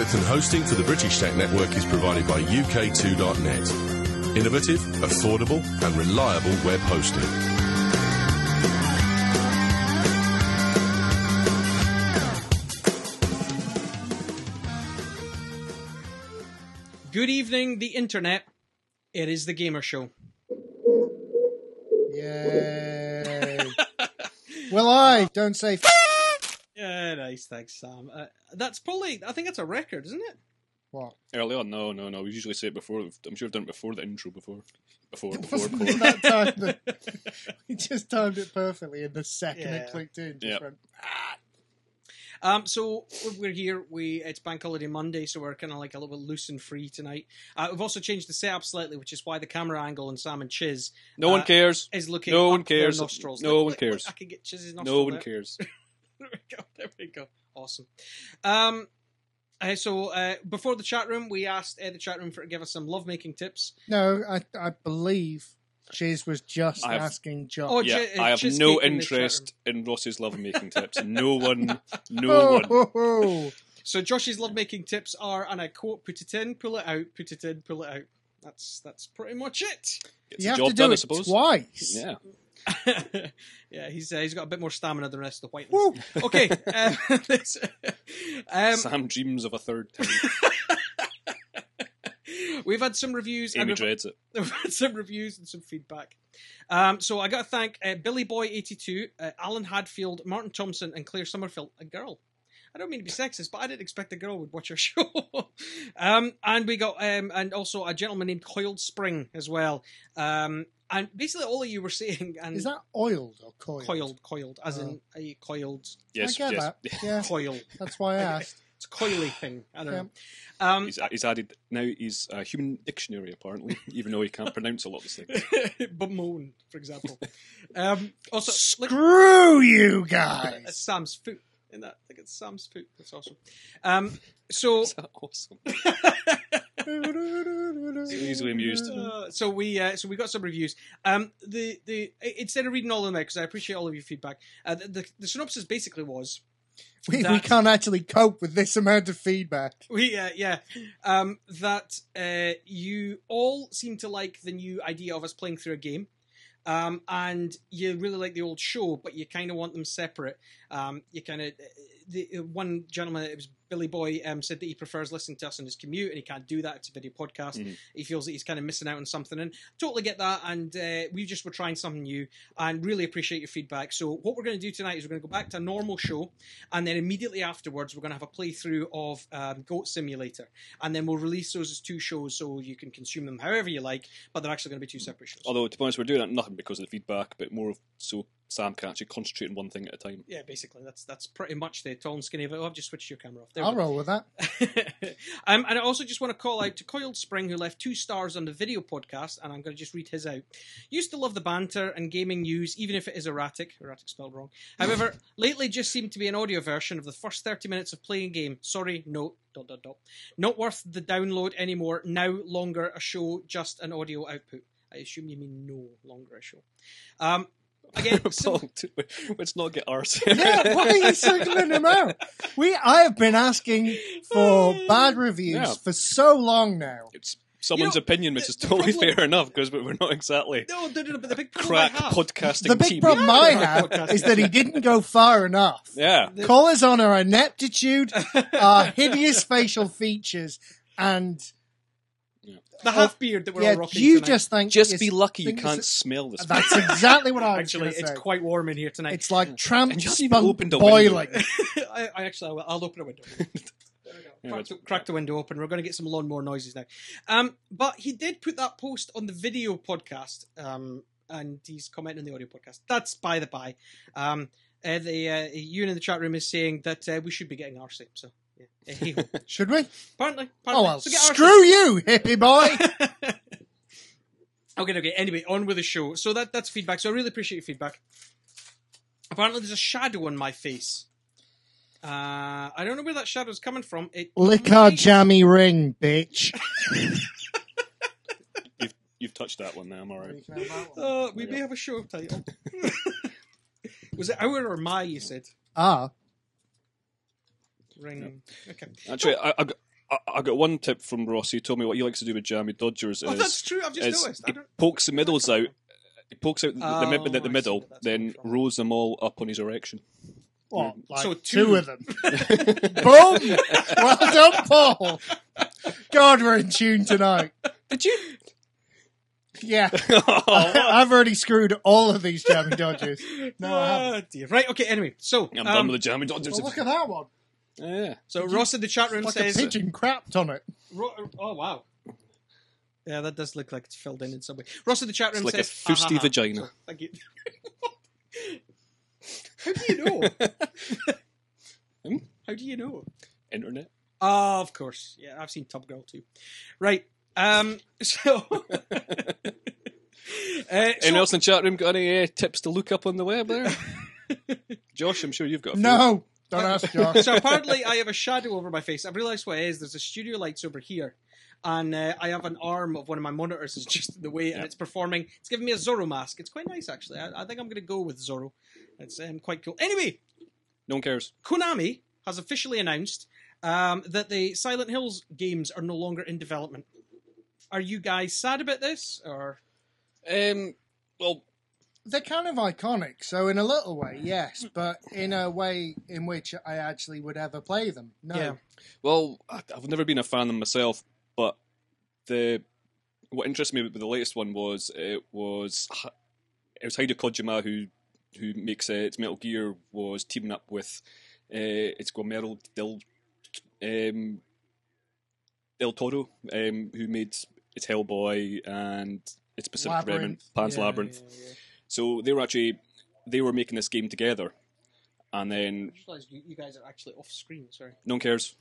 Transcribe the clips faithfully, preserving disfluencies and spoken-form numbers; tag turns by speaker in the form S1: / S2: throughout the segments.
S1: Bandwidth and hosting for the British Tech Network is provided by U K two dot net. Innovative, affordable and reliable web hosting.
S2: Good evening, the internet. It is the Gamer Show.
S3: Yay. Well, I don't say f-
S2: Yeah, nice, thanks, Sam. Uh, that's probably, I think that's a record, isn't it?
S3: What?
S4: Early on, no, no, no. We usually say it before. I'm sure I've done it before the intro, before. Before,
S3: It
S4: before,
S3: wasn't
S4: before.
S3: in that time that we just timed it perfectly in the second
S2: Yeah.
S3: it clicked in. Just
S4: Yep.
S3: went,
S2: Um, so we're here. We it's Bank Holiday Monday, so we're kind of like a little bit loose and free tonight. Uh, we've also changed the setup slightly, which is why the camera angle on Sam and Chiz
S4: No
S2: uh,
S4: one cares.
S2: is looking
S4: No
S2: up
S4: one cares.
S2: their nostrils.
S4: No
S2: Look,
S4: one
S2: look,
S4: cares.
S2: look, I can get Chiz's nostrils.
S4: No one
S2: there.
S4: cares.
S2: There we go. There we go. Awesome. Um, uh, so uh, before the chat room, we asked uh, the chat room for to give us some lovemaking tips.
S3: no, I, I believe Chiz was just
S4: I have-
S3: asking Josh.
S2: Oh,
S4: Yeah,
S2: Chi- uh,
S4: I have
S2: Cheesecake
S4: no
S2: in the chat
S4: interest in Ross's lovemaking tips. No one, no
S3: oh,
S4: one.
S3: ho, ho.
S2: So Josh's lovemaking tips are, and I quote, "Put it in, pull it out, put it in, pull it out." That's that's pretty much it.
S4: Gets
S3: You
S4: the
S3: have
S4: job
S3: to do
S4: done, I
S3: it
S4: suppose.
S3: twice.
S4: Yeah.
S2: Yeah, he's uh, he's got a bit more stamina than the rest of the white
S3: Woo.
S2: Okay. Um, this, um,
S4: Sam dreams of a third time.
S2: we've had some reviews. and
S4: Amy
S2: we've,
S4: dreads it.
S2: we've had some reviews and some feedback. Um, so I got to thank uh, Billy Boy eighty-two, uh, Alan Hadfield, Martin Thompson, and Claire Summerfield, a girl. I don't mean to be sexist, but I didn't expect a girl would watch our show. um, and we got, um, and also a gentleman named Coiled Spring as well. Um, and basically all of you were saying, and
S3: Is that oiled or coiled?
S2: coiled, coiled, as
S3: Oh.
S2: in a coiled,
S4: Yes,
S3: I get
S4: yes.
S3: that. Yeah,
S2: coil.
S3: that's why I asked.
S2: It's a coily thing. I don't
S3: Yeah.
S2: know. Um,
S4: He's, he's added, now he's a human dictionary, apparently, even though he can't pronounce a lot of these things.
S2: Bemoan, for example. Um, also, look,
S3: Screw you
S2: it's
S3: guys.
S2: Sam's foot. In that, I think it's Sam's foot. That's awesome. Um, so,
S4: Is that awesome? So easily amused.
S2: uh, so we, uh, so we got some reviews. Um, the the instead of reading all of them out, because I appreciate all of your feedback. Uh, the, the the synopsis basically was
S3: we, we
S2: that-
S3: can't actually cope with this amount of feedback.
S2: we uh, yeah um, that uh, you all seem to like the new idea of us playing through a game. Um, and you really like the old show, but you kind of want them separate. Um, you kind of the one gentleman, it was Billy Boy, um, said that he prefers listening to us on his commute, and he can't do that. It's a video podcast.
S4: Mhm.
S2: He feels that he's kind of missing out on something, and totally get that. And uh, we just were trying something new, and really appreciate your feedback. So what we're going to do tonight is we're going to go back to a normal show, and then immediately afterwards we're going to have a playthrough of um, Goat Simulator, and then we'll release those as two shows, so you can consume them however you like. But they're actually going to be two separate shows.
S4: Although, to be honest, we're doing that nothing because of the feedback, but more so Sam can actually concentrate on one thing at a time.
S2: Yeah, basically, that's that's pretty much the tall and skinny of it. Oh, I've just switched your camera off. There
S3: I'll
S2: we go.
S3: roll with that.
S2: um, and I also just want to call out to Coiled Spring, who left two stars on the video podcast, and I'm going to just read his out. Used to love the banter and gaming news, even if it is erratic. Erratic spelled wrong. However, lately just seemed to be an audio version of the first thirty minutes of playing game. Sorry, no. Dot, dot, dot. Not worth the download anymore. Now longer a show, just an audio output. I assume you mean no longer a show. Um, again, sim-
S4: Paul, let's not get arse.
S3: Yeah, why are you singling him out? We, I have been asking for bad reviews
S4: Yeah.
S3: for so long now.
S4: It's someone's
S2: You know,
S4: opinion, which
S2: the-
S4: is
S2: the
S4: totally
S2: problem-
S4: fair enough, because we're not exactly
S2: no, no, no, but the big problem
S4: crack
S2: I have,
S4: podcasting
S3: The big
S4: team.
S3: problem I
S2: Yeah.
S3: have is that he didn't go far enough.
S4: Yeah.
S3: Call us on our ineptitude, our hideous facial features, and
S2: the half beard that we're
S3: yeah,
S2: all rocking
S3: you
S2: tonight.
S3: just think
S4: Just
S3: it's-
S4: be lucky you
S3: think
S4: can't
S3: it's-
S4: smell this.
S3: That's exactly what I was
S2: Actually,
S3: going to
S2: it's
S3: say.
S2: quite warm in here tonight.
S3: It's like tramp
S4: And you haven't even
S3: spunk
S4: opened a
S3: boiling.
S4: window.
S2: I, I actually, I will. I'll open a window. There we go.
S4: Yeah,
S2: Crack,
S4: that's-
S2: the, crack the window open. We're going to get some lawnmower noises now. Um, but he did put that post on the video podcast, um, and he's commenting on the audio podcast. That's by the by. Um, uh, the uh, Ewan in the chat room is saying that uh, we should be getting R C. So yeah, uh, hey-ho.
S3: Should we?
S2: apparently, apparently.
S3: Oh, well,
S2: So get R C.
S3: screw you, hippie boy.
S2: Okay, okay. Anyway, on with the show. So that that's feedback. So I really appreciate your feedback. Apparently, there's a shadow on my face. Uh, I don't know where that shadow's coming from. It
S3: Lick our
S2: might-
S3: jammy ring, bitch.
S4: You've, you've touched that one now, I'm alright.
S2: Uh, we
S4: There you
S2: may
S4: go.
S2: have a show title. Was it our or my? You said
S3: Ah,
S2: ring. Okay.
S4: Actually, I, I, got- I, I got one tip from Ross. He told me what he likes to do with Jammy Dodgers
S2: Oh,
S4: is,
S2: that's true. I've just
S4: is
S2: noticed. I
S4: he
S2: don't...
S4: pokes the middles out. He pokes out the,
S2: Oh,
S4: the, mid- the,
S2: I
S4: the
S2: see
S4: middle,
S2: where that's
S4: then
S2: coming from.
S4: rows them all up on his erection.
S3: What? Like
S2: So
S3: two.
S2: two.
S3: of them. Boom! Well done, Paul. God, we're in tune tonight.
S4: Did you?
S3: Yeah. I've already screwed all of these Jammy Dodgers. No, I haven't.
S2: Oh, dear. Right, okay, anyway. So,
S4: I'm
S2: um,
S4: done with the Jammy Dodgers.
S3: Well, look at that one.
S4: Yeah.
S2: so Ross in the chat room
S3: Like
S2: says...
S3: a pigeon crapped on it.
S2: Ro- oh, wow. Yeah, that does look like it's filled in in some way. Ross in the chat room
S4: It's like a
S2: says...
S4: fusty
S2: "Ah, ha, ha."
S4: vagina.
S2: So, thank you. How do you know?
S4: Hmm?
S2: How do you know?
S4: Internet.
S2: Oh, of course. Yeah, I've seen Top Girl too. Right. Um. So. uh,
S4: Anyone
S2: so
S4: else in the chat room got any uh, tips to look up on the web there? Josh, I'm sure you've got a few.
S3: No, don't ask Josh.
S2: so apparently I have a shadow over my face. I've realised what it is. There's a studio lights over here. And uh, I have an arm of one of my monitors is just in the way, and
S4: Yeah.
S2: it's performing. It's giving me a Zorro mask. It's quite nice, actually. I, I think I'm going to go with Zorro. It's um, quite cool. Anyway,
S4: No one cares.
S2: Konami has officially announced um, that the Silent Hills games are no longer in development. Are you guys sad about this, or
S4: Um, well,
S3: They're kind of iconic, so in a little way, yes, but in a way in which I actually would ever play them, no.
S2: Yeah.
S4: well, I- I've never been a fan of them myself, but the what interested me with the latest one was it was it was Hideo Kojima who who makes uh, its Metal Gear was teaming up with uh, it's Guillermo del um, del Toro, um, who made its Hellboy and its Pacific Rim and
S3: Labyrinth.
S4: Pan's
S2: Yeah,
S4: Labyrinth.
S2: yeah, yeah.
S4: So they were actually they were making this game together, and then
S2: I just realised you, you guys are actually off screen. Sorry.
S4: no one cares.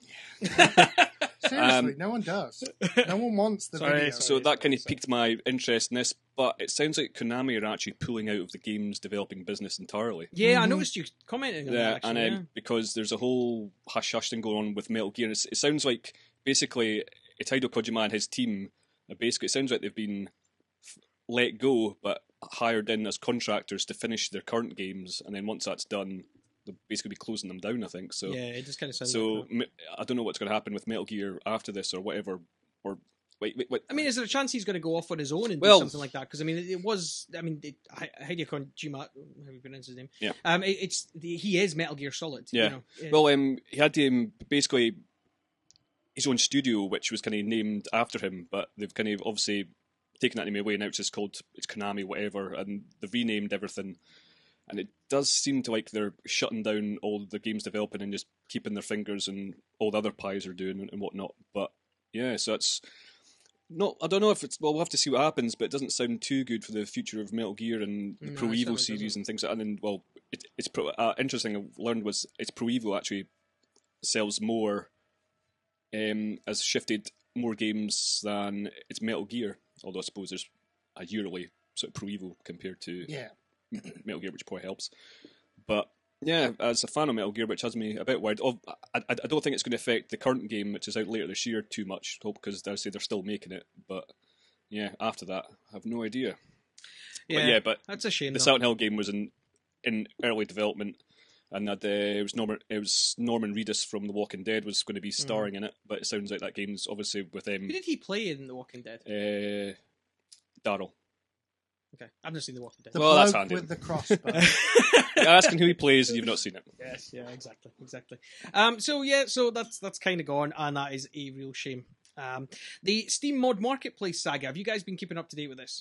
S3: Seriously,
S4: Um,
S3: no one does. No one wants the
S2: Sorry,
S3: video.
S2: sorry.
S4: So that kind of piqued my interest in this, but it sounds like Konami are actually pulling out of the game's developing business entirely.
S2: Yeah, I
S3: Mhm.
S2: noticed you commenting on
S4: Yeah,
S2: that. Actually,
S4: and um,
S2: yeah.
S4: because there's a whole hush hush thing going on with Metal Gear, it's, it sounds like basically Hideo Kojima and his team, are basically, it sounds like they've been f- let go, but hired in as contractors to finish their current games, and then once that's done, they'll basically be closing them down, I think. So,
S2: yeah, it just kind of sounds.
S4: so
S2: like that.
S4: m- I don't know what's going to happen with Metal Gear after this or whatever. Or wait, wait, wait.
S2: I mean, is there a chance he's going to go off on his own and
S4: Well-
S2: do something like that? Because I mean, it, it was. I mean, it, Hi- Hideo Kojima, how do you pronounce his name?
S4: Yeah.
S2: Um, it, it's the, he is Metal Gear Solid.
S4: Yeah.
S2: You know? Uh,
S4: Well, um, he had um, basically his own studio, which was kind of named after him, but they've kind of obviously taken that name away. Now it's just called it's Konami, whatever, and they've renamed everything. And it does seem to like they're shutting down all the games developing and just keeping their fingers and all the other pies are doing and, and whatnot. But yeah, so it's not. I don't know if it's. Well, we'll have to see what happens, but it doesn't sound too good for the future of Metal Gear and the
S2: No,
S4: Pro
S2: it
S4: Evo
S2: certainly
S4: series
S2: doesn't.
S4: and things like that. And then, well, it, it's pro, uh, interesting. I learned was it's Pro Evo actually sells more, um, has shifted more games than its Metal Gear. Although I suppose there's a yearly sort of Pro Evo compared to
S3: Yeah.
S4: Metal Gear, which probably helps. But yeah, as a fan of Metal Gear, which has me a bit worried. Oh, I, I, I don't think it's going to affect the current game, which is out later this year, too much. Because I say they're still making it, but yeah, after that, I have no idea.
S2: yeah,
S4: But yeah, but
S2: that's a shame.
S4: the
S2: though.
S4: Silent Hill game was in in early development, and that uh, it was Norman it was Norman Reedus from The Walking Dead was going to be starring in it. But it sounds like that game's obviously with um,
S2: Who did he play in The Walking Dead?
S4: uh, Daryl.
S2: Okay, I've never seen The Walking Dead.
S3: The
S4: Well, that's
S3: bloke
S4: handy.
S3: with the crossbow.
S4: You're asking who he plays, and you've not seen it.
S2: Yes, yeah, exactly, exactly. Um, so yeah, so that's that's kind of gone, and that is a real shame. Um, the Steam Mod Marketplace saga. Have you guys been keeping up to date with this?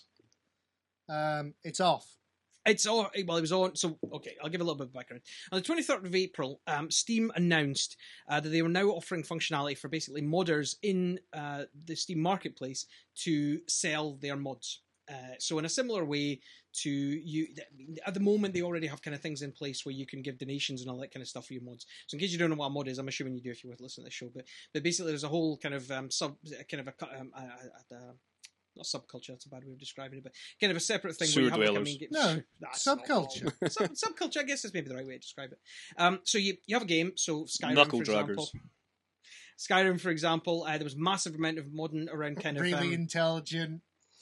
S3: um, it's off.
S2: It's all well. It was on. So okay, I'll give a little bit of background. On the twenty-third of April, um, Steam announced uh, that they were now offering functionality for basically modders in uh, the Steam Marketplace to sell their mods. Uh, so in a similar way to you, at the moment they already have kind of things in place where you can give donations and all that kind of stuff for your mods. So in case you don't know what a mod is, I'm assuming you do if you were to listen to this show. But but basically, there's a whole kind of um, sub kind of a um, uh, uh, uh, not subculture. That's a bad way of describing it, but kind of a separate thing
S4: Sewer
S2: where you have like a
S4: dwellers.
S2: main game.
S3: No,
S2: That's not
S3: subculture.
S2: all. Sub, subculture, I guess, is maybe the right way to describe it. Um, so you you have a game. So Skyrim,
S4: Knuckle
S2: for example.
S4: draggers.
S2: Skyrim, for example, uh, there was massive amount of modding around kind of
S3: Really
S2: um,
S3: intelligent,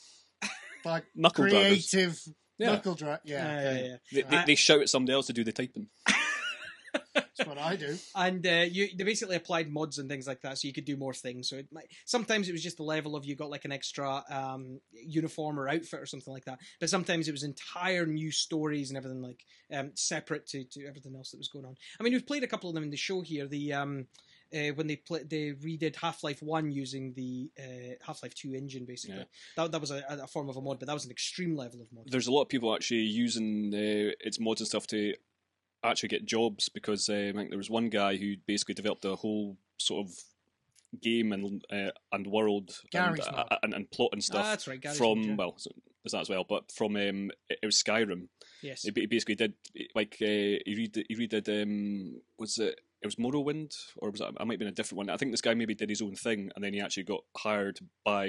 S3: like
S4: Knuckle draggers.
S3: creative
S4: Yeah.
S3: knuckle drag. Yeah,
S2: yeah,
S3: okay.
S2: yeah, yeah.
S4: They, they,
S2: Uh,
S4: they shout at somebody else to do the typing.
S3: That's what I do.
S2: And uh, you they basically applied mods and things like that, so you could do more things. So it might, sometimes it was just the level of you got like an extra um, uniform or outfit or something like that. But sometimes it was entire new stories and everything like um, separate to, to everything else that was going on. I mean, we've played a couple of them in the show here. The um, uh, when they play, they redid Half-Life One using the uh, Half-Life Two engine, basically.
S4: Yeah.
S2: That that was a, a form of a mod, but that was an extreme level of mod.
S4: There's a lot of people actually using uh, its mods and stuff to actually get jobs, because uh, I think there was one guy who basically developed a whole sort of game and uh, and world and,
S3: Gary's
S4: uh,
S3: mod.
S4: and and plot and stuff
S2: Ah, that's right, Gary's
S4: from
S2: mod, yeah.
S4: well, there's that as well, but from um, it was Skyrim.
S2: Yes.
S4: He ba- basically did like uh, he read he redid um was it it was Morrowind, or was it, it might have been a different one. I think this guy maybe did his own thing, and then he actually got hired by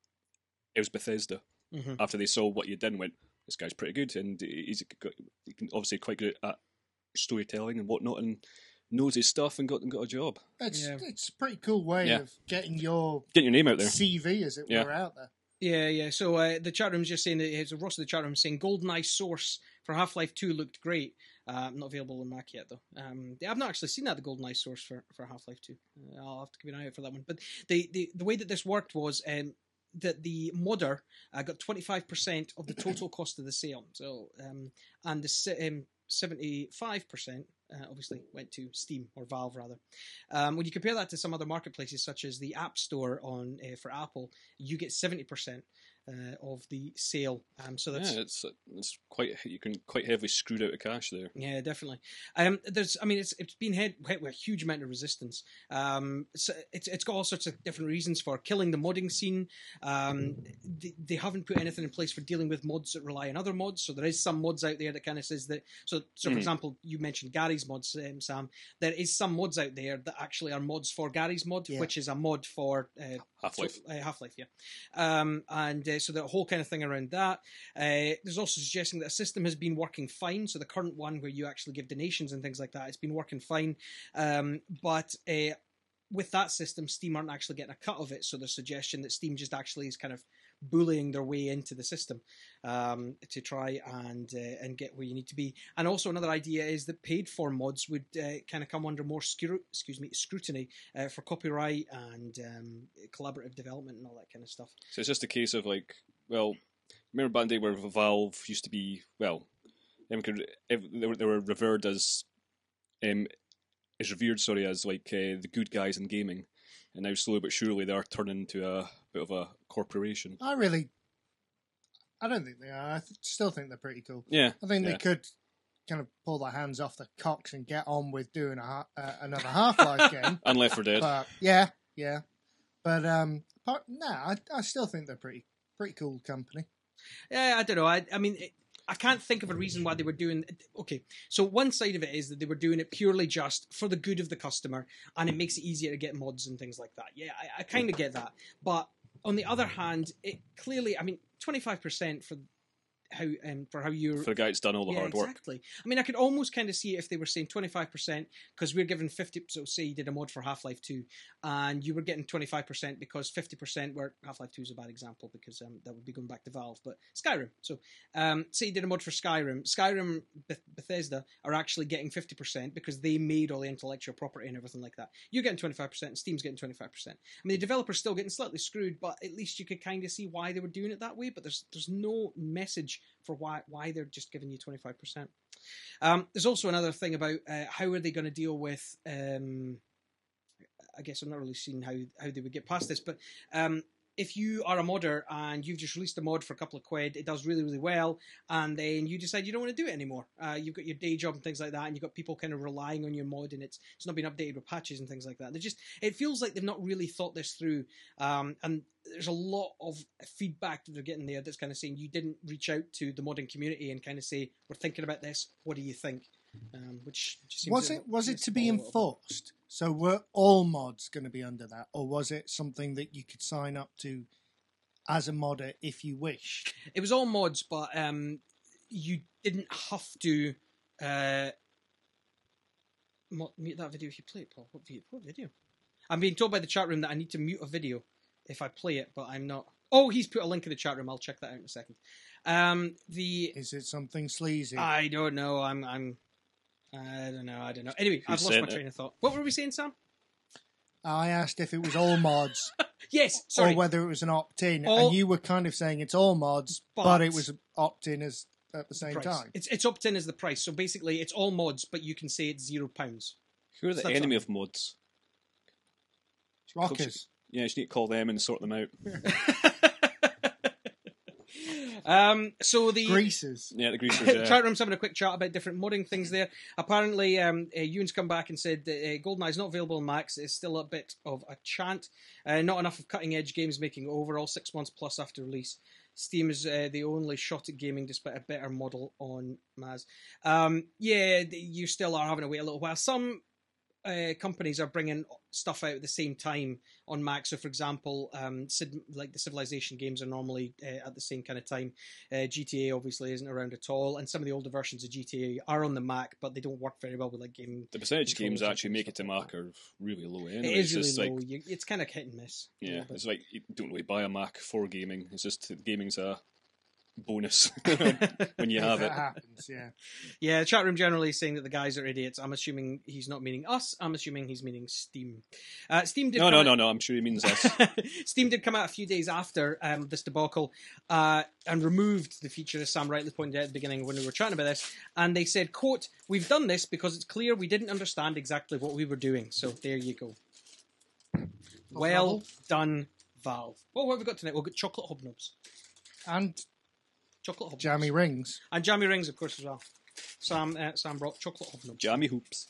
S4: it was Bethesda
S2: Mhm.
S4: after they saw what he did and went, this guy's pretty good, and he's got, he can obviously quite good at storytelling and whatnot, and knows his stuff, and got and got a job.
S3: It's
S2: Yeah.
S3: it's a pretty cool way
S4: Yeah.
S3: of getting your
S4: Getting your name out there.
S3: C V, as it
S4: Yeah.
S3: were, out there.
S2: Yeah, yeah. So uh, the chat room's just saying that it's a Ross of the chat room saying GoldenEye Source for Half-Life Two looked great. Uh, not available on Mac yet though. Um, I've not actually seen that the GoldenEye Source for, for Half-Life Two. Uh, I'll have to keep an eye out for that one. But the the, the way that this worked was um, that the modder uh, got twenty-five percent of the total cost of the sale. So um, and the se- um, seventy-five percent uh, obviously went to Steam, or Valve rather. Um, when you compare that to some other marketplaces such as the App Store on uh, for Apple, you get seventy percent uh, of the sale. Um, so that's
S4: Yeah, it's it's quite you can quite heavily screwed out of cash there.
S2: yeah, definitely. Um, there's, I mean, it's it's been hit, hit with a huge amount of resistance. Um, so it's it's got all sorts of different reasons for killing the modding scene. Um, they, they haven't put anything in place for dealing with mods that rely on other mods. So there is some mods out there that kind of says that. So, so for
S4: Mhm.
S2: example, you mentioned Gary's mods, um, Sam. There is some mods out there that actually are mods for Gary's mod,
S3: Yeah.
S2: which is a mod for uh,
S4: Half-Life.
S2: so- uh, Half-Life, yeah. Um, and uh, so the whole kind of thing around that. Uh, there's also suggesting that a system has been working fine. So the current one where you actually give donations and things like that, it's been working fine. Um, but uh, with that system, Steam aren't actually getting a cut of it. So the suggestion that Steam just actually is kind of bullying their way into the system um, to try and uh, and get where you need to be. And also another idea is that paid for mods would uh, kind of come under more scru- excuse me scrutiny uh, for copyright and um, collaborative development and all that kind of stuff.
S4: So it's just a case of like, well, remember back in the day where Valve used to be, well, they could- they were, they were revered as, um, is revered, sorry, as like uh, the good guys in gaming, and now slowly but surely they are turning into a bit of a corporation.
S3: I really, I don't think they are. I th- still think they're pretty cool.
S4: Yeah,
S3: I think
S4: yeah.
S3: they could kind of pull their hands off the cocks and get on with doing a ha- uh, another Half-Life game.
S4: And Left four Dead.
S3: But yeah, yeah. But um, but no, I, I still think they're pretty pretty cool company.
S2: Yeah, I don't know. I, I mean, it, I can't think of a reason why they were doing. Okay, so one side of it is that they were doing it purely just for the good of the customer, and it makes it easier to get mods and things like that. Yeah, I, I kind of get that. But on the other hand, it clearly, I mean, twenty-five percent for how um, for how you're
S4: For the guy that's done all the
S2: yeah,
S4: hard work.
S2: exactly. I mean, I could almost kind of see it if they were saying twenty-five percent because we're given fifty. So, say you did a mod for Half-Life Two, and you were getting twenty-five percent because fifty percent were Half-Life Two is a bad example because um, that would be going back to Valve. But Skyrim. So, um, say you did a mod for Skyrim. Skyrim Beth- Bethesda are actually getting fifty percent because they made all the intellectual property and everything like that. You're getting twenty-five percent, and Steam's getting twenty-five percent. I mean, the developer's still getting slightly screwed, but at least you could kind of see why they were doing it that way. But there's there's no message for why why they're just giving you twenty-five percent. Um, there's also another thing about uh, how are they going to deal with. Um, I guess I'm not really seeing how how they would get past this, but um, if you are a modder and you've just released a mod for a couple of quid, it does really really well, and then you decide you don't want to do it anymore. Uh, you've got your day job and things like that, and you've got people kind of relying on your mod, and it's it's not been updated with patches and things like that. They just it feels like they've not really thought this through, um, and there's a lot of feedback that they're getting there that's kind of saying you didn't reach out to the modding community and kind of say we're thinking about this. What do you think? Um, which just seems
S3: Was
S2: to
S3: it was it to be
S2: misfall a little bit.
S3: enforced? So were all mods going to be under that, or was it something that you could sign up to as a modder if you wish?
S2: It was all mods, but um, you didn't have to uh, mo- mute that video if you play it, Paul. What video? What video? I'm being told by the chat room that I need to mute a video if I play it, but I'm not. Oh, he's put a link in the chat room. I'll check that out in a second. Um, the
S3: Is it something sleazy?
S2: I don't know. I'm I'm I don't know. I don't know. Anyway,
S4: Who
S2: I've lost my
S4: sent it?
S2: train of thought. What were we saying, Sam?
S3: I asked if it was all mods
S2: Yes. Sorry.
S3: or whether it was an opt-in,
S2: All-
S3: and you were kind of saying it's all mods, but,
S2: But-
S3: it was opt-in as at the same
S2: price.
S3: time.
S2: It's it's opt-in as the price. So basically, it's all mods, but you can say it's zero pounds.
S4: Who are
S2: So
S4: the
S2: that's
S4: enemy
S2: all.
S4: of mods?
S3: Rockers.
S4: Yeah, you just need to call them and sort them out.
S2: um. So the
S3: Greasers.
S4: Yeah, the greasers. Yeah.
S2: chat room's having a quick chat about different modding things there. Apparently, um, uh, Ewan's come back and said that uh, GoldenEye is not available on Macs. It's still a bit of a chant. Uh, not enough of cutting-edge games making it overall six months plus after release. Steam is uh, the only shot at gaming despite a better model on Maz. Um, yeah, you still are having to wait a little while. Some uh, companies are bringing stuff out at the same time on Mac. So, for example, um, Sid, like the Civilization games are normally uh, at the same kind of time. Uh, G T A obviously isn't around at all, and some of the older versions of G T A are on the Mac, but they don't work very well with like game.
S4: The percentage
S2: controls
S4: games that
S2: and
S4: actually make it to
S2: stuff like
S4: Mac are really low. Anyway.
S2: It is
S4: it's
S2: really
S4: just
S2: low.
S4: like,
S2: You, it's kind of hit and miss. a
S4: yeah,
S2: little bit.
S4: it's like you don't really buy a Mac for gaming. It's just that gaming's a bonus when you have
S3: if
S4: it.
S3: it happens, yeah.
S2: Yeah, the chat room generally is saying that the guys are idiots. I'm assuming he's not meaning us. I'm assuming he's meaning Steam. Uh, Steam did
S4: No,
S2: come
S4: no,
S2: out-
S4: no, no. I'm sure he means us.
S2: Steam did come out a few days after um, this debacle uh, and removed the feature, as Sam rightly pointed out at the beginning when we were chatting about this. And they said, quote, "We've done this because it's clear we didn't understand exactly what we were doing." So there you go. Well
S3: trouble.
S2: done, Valve. Well, what have we got tonight? We've got chocolate hobnobs.
S3: And
S2: Chocolate hobnobs.
S3: jammy rings.
S2: And jammy rings, of course, as well. Sam, uh, Sam brought chocolate hobnobs.
S4: Jammy hoops.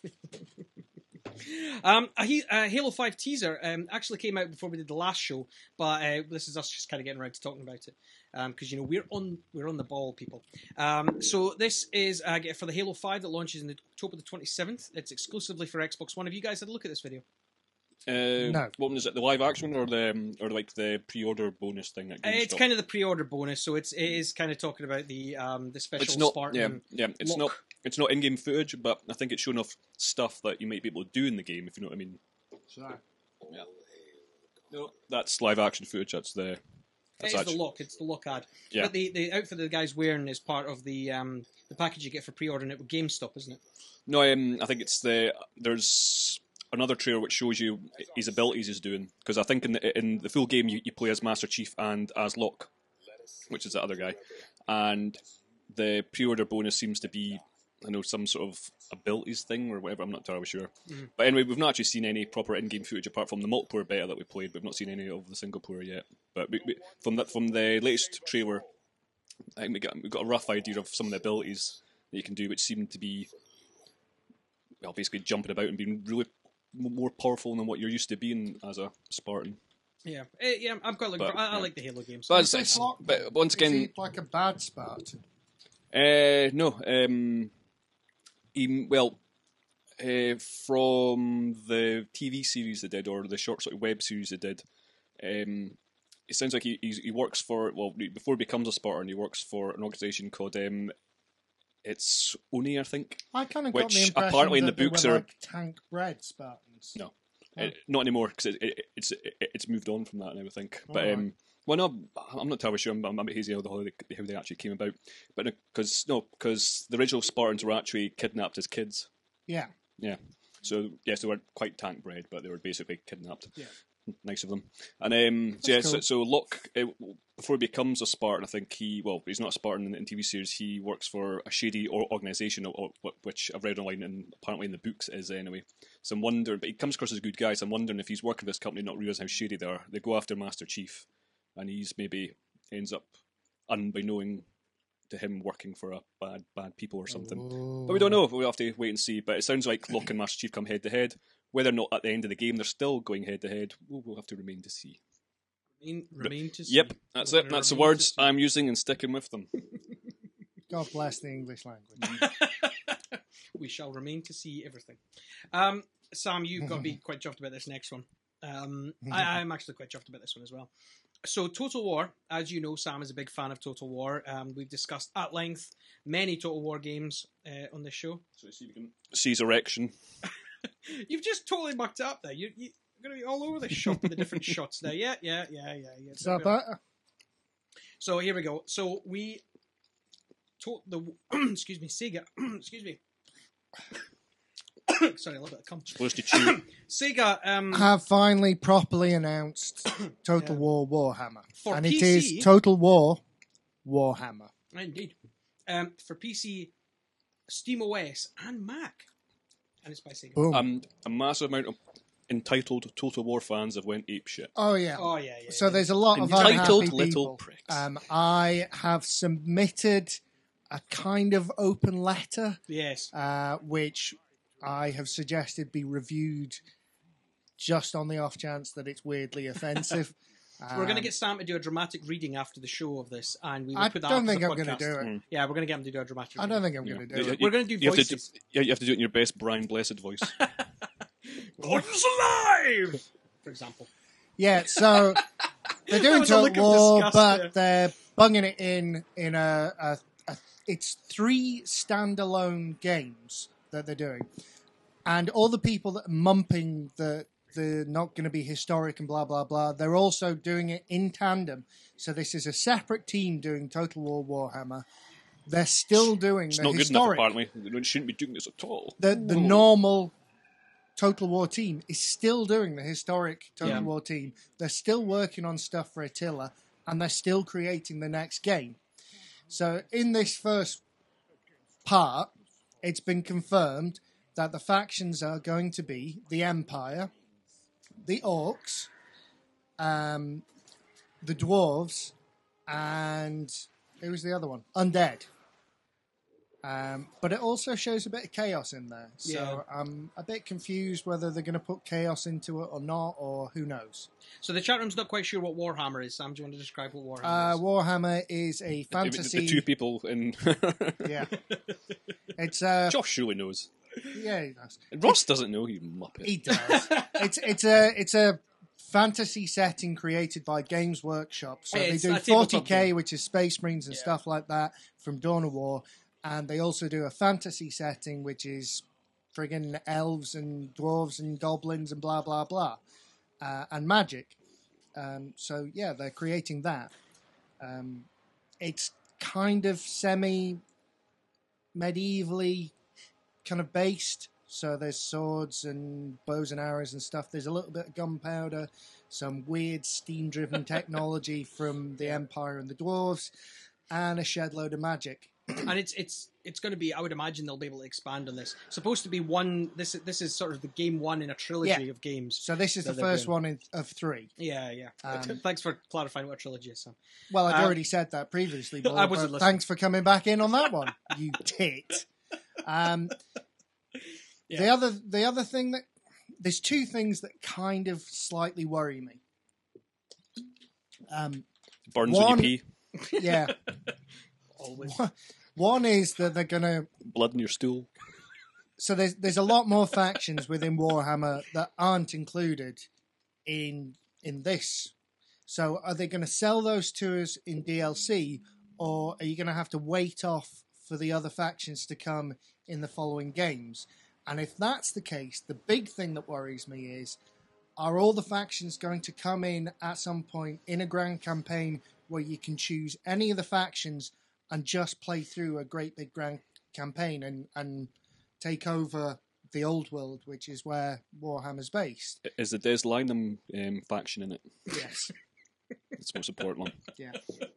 S2: Um, a, he- a Halo five teaser um, actually came out before we did the last show, but uh, this is us just kind of getting around to talking about it because you know we're on we're on the ball, people. Um, so this is uh, for the Halo five that launches in October the twenty-seventh. It's exclusively for Xbox One. Have you guys had a look at this video?
S4: Uh,
S3: No.
S4: What one is it? The live action one or the um, or like the pre-order bonus thing? At
S2: Uh, it's
S4: GameStop?
S2: kind of the pre-order bonus, so it's it is kind of talking about the um, the special
S4: It's not.
S2: Spartan.
S4: Yeah, yeah. It's
S2: look.
S4: not. It's not in-game footage, but I think it's showing off stuff that you might be able to do in the game. If you know what I mean. Yeah. No, that's live action footage. That's the. That's
S2: It's
S4: actually,
S2: the look. It's the look ad.
S4: Yeah.
S2: But the, the outfit that the guy's wearing is part of the um, the package you get for pre-ordering it with GameStop, isn't it?
S4: No, um, I think it's the. There's another trailer which shows you his abilities he's doing, because I think in the in the full game you, you play as Master Chief and as Locke, which is the other guy, and the pre-order bonus seems to be, I know, some sort of abilities thing or whatever. I'm not entirely sure.
S2: Mhm.
S4: But anyway, we've not actually seen any proper in-game footage apart from the multiplayer beta that we played. We've not seen any of the single player yet. But we, we, from that, from the latest trailer, I think we got we got a rough idea of some of the abilities that you can do, which seem to be, well, basically jumping about and being really m- more powerful than what you're used to being as a Spartan.
S2: Yeah, Eh, yeah. I'm quite looking.
S4: But,
S2: for, I, I
S4: yeah.
S2: like the Halo games.
S4: But,
S3: Is
S4: it's,
S3: this Locke,
S4: but once
S3: Is he
S4: again,
S3: like a bad Spartan?
S4: uh, no, um, he, well, uh, from the T V series they did, or the short sort of web series they did, um, it sounds like he he's, he works for, well, before he becomes a Spartan, he works for an organisation called um, it's Oni, I think.
S3: I kind of got
S4: Which
S3: the impression
S4: apparently in
S3: that
S4: the books
S3: they were
S4: are-
S3: like tank bred Spartans.
S4: No.
S3: Oh.
S4: Uh, not anymore, because it, it, it's it, it's moved on from that now, I think. But
S3: Alright.
S4: um, well, no, I'm not entirely sure. I'm, I'm a bit hazy how, the, how, they, how they actually came about. But because no, because the original Spartans were actually kidnapped as kids.
S3: Yeah.
S4: Yeah. So yes, they were quite tank bred, but they were basically kidnapped.
S3: Yeah.
S4: Nice of them. And um, so, yeah,
S3: That's
S4: so,
S3: cool.
S4: so Locke, uh, before he becomes a Spartan, I think he, well, he's not a Spartan in the in T V series. He works for a shady or organisation, or, or, which I've read online, and apparently in the books it is anyway. So I'm wondering, but he comes across as a good guy. So I'm wondering if he's working for this company, not realising how shady they are. They go after Master Chief, and he's maybe ends up unbeknowing to him working for a bad bad people or something.
S3: Oh.
S4: But we don't know. We'll have to wait and see. But it sounds like Locke and Master Chief come head to head. Whether or not at the end of the game they're still going head to head, we'll we'll have to remain to see.
S2: Remain, remain to see.
S4: Yep, that's it. That's the
S2: Remain to
S4: words
S2: see.
S4: I'm using and sticking with them.
S3: God bless the English language.
S2: We shall remain to see everything. Um, Sam, you've got to be quite chuffed about this next one. Um, I, I'm actually quite chuffed about this one as well. So, Total War, as you know, Sam is a big fan of Total War. Um, we've discussed at length many Total War games uh, on this show.
S4: So see if we can seize erection.
S2: You've just totally mucked it up there. You, you, you're going to be all over the shop with the different shots now. Yeah, yeah, yeah, yeah. yeah.
S3: Is that better?
S2: So here we go. So we told the excuse me Sega excuse me Sorry, a little bit of cum.
S4: Supposed to chew.
S2: Sega um,
S3: have finally properly announced Total
S2: Yeah.
S3: War Warhammer.
S2: For
S3: and
S2: P
S3: it
S2: C.
S3: is Total War Warhammer.
S2: Indeed. Um, for P C, SteamOS, and Mac. And it's by Sega.
S3: Boom.
S4: um, a massive amount of entitled Total War fans have went apeshit.
S3: oh, yeah.
S2: Oh, yeah, yeah.
S3: So
S2: yeah.
S3: there's a lot of
S4: Entitled
S3: unhappy
S4: little
S3: people.
S4: pricks.
S3: Um, I have submitted a kind of open letter,
S2: Yes.
S3: uh, which I have suggested be reviewed just on the off chance that it's weirdly offensive.
S2: We're going to
S3: Um,
S2: get Sam to do a dramatic reading after the show of this, and we will
S3: I
S2: put that
S3: don't
S2: up
S3: think
S2: as a
S3: I'm going to
S2: podcast.
S3: do it.
S4: Mm.
S2: Yeah, we're going to get him to do a dramatic
S3: I
S2: reading.
S3: don't think I'm
S4: Yeah.
S3: going to do
S4: You-
S3: it.
S2: We're gonna do
S4: you have to
S2: voices.
S4: yeah, you have to do it in your best Brian Blessed voice.
S2: God is alive! For example.
S3: Yeah, so they're doing
S2: was a look
S3: Total
S2: of
S3: War,
S2: disgust
S3: but they're bunging it in in a, a, a. It's three standalone games that they're doing, and all the people that are mumping that they're not going to be historic and blah blah blah, they're also doing it in tandem. So this is a separate team doing Total War Warhammer. They're still doing
S4: It's
S3: the
S4: not good enough,
S3: historic.
S4: apparently. They shouldn't be doing this at all.
S3: the the normal Total War team is still doing the historic Total
S2: Yeah.
S3: War team. They're still working on stuff for Attila, and they're still creating the next game. So in this first part, it's been confirmed that the factions are going to be the Empire, the Orcs, um, the Dwarves, and who was the other one? Undead. Um, but it also shows a bit of chaos in there. So
S2: Yeah.
S3: I'm a bit confused whether they're going to put chaos into it or not, or who knows.
S2: So the chat room's not quite sure what Warhammer is. Sam, do you want to describe what Warhammer
S3: Uh,
S2: is?
S3: Warhammer is a
S4: The-
S3: fantasy.
S4: The two people in.
S3: Yeah, it's uh,
S4: Josh surely knows.
S3: yeah, he does.
S4: Ross doesn't know, you muppet.
S3: He does. it's it's a it's a fantasy setting created by Games Workshop. So
S2: It's
S3: they do
S2: a tabletop
S3: forty K,
S2: game.
S3: which is Space Marines and
S2: Yeah.
S3: stuff like that from Dawn of War, and they also do a fantasy setting which is friggin' elves and dwarves and goblins and blah blah blah, uh, and magic. Um, so yeah, they're creating that. Um, it's kind of semi medievally kind of based. So there's swords and bows and arrows and stuff. There's a little bit of gunpowder, some weird steam-driven technology from the Empire and the Dwarves, and a shed load of magic.
S2: And it's it's it's going to be. I would imagine they'll be able to expand on this. Supposed to be one. This this is sort of the game one in a trilogy
S3: Yeah.
S2: of games.
S3: So this is
S2: that
S3: the
S2: they're
S3: first
S2: doing.
S3: one in, of three.
S2: Yeah, yeah.
S3: Um,
S2: Thanks for clarifying what a trilogy is, Sam.
S3: Well, I'd
S2: Uh,
S3: already said that previously, but
S2: I wasn't listening.
S3: thanks for coming back in on that one, you tit. Um,
S2: Yeah.
S3: The other the other thing that there's two things that kind of slightly worry me. Um,
S4: Burns
S3: One-
S4: when you pee,
S3: yeah,
S2: Always.
S3: one is that they're gonna.
S4: blood in your stool.
S3: So there's there's a lot more factions within Warhammer that aren't included in in this. So are they going to sell those to us in D L C, or are you going to have to wait off for the other factions to come in the following games? And if that's the case, the big thing that worries me is, are all the factions going to come in at some point in a grand campaign where you can choose any of the factions and just play through a great big grand campaign and, and take over the old world, which is where Warhammer's based?
S4: Is the Des Lynam um, faction in it?
S3: Yes.
S4: It's the most important one.
S3: Yeah.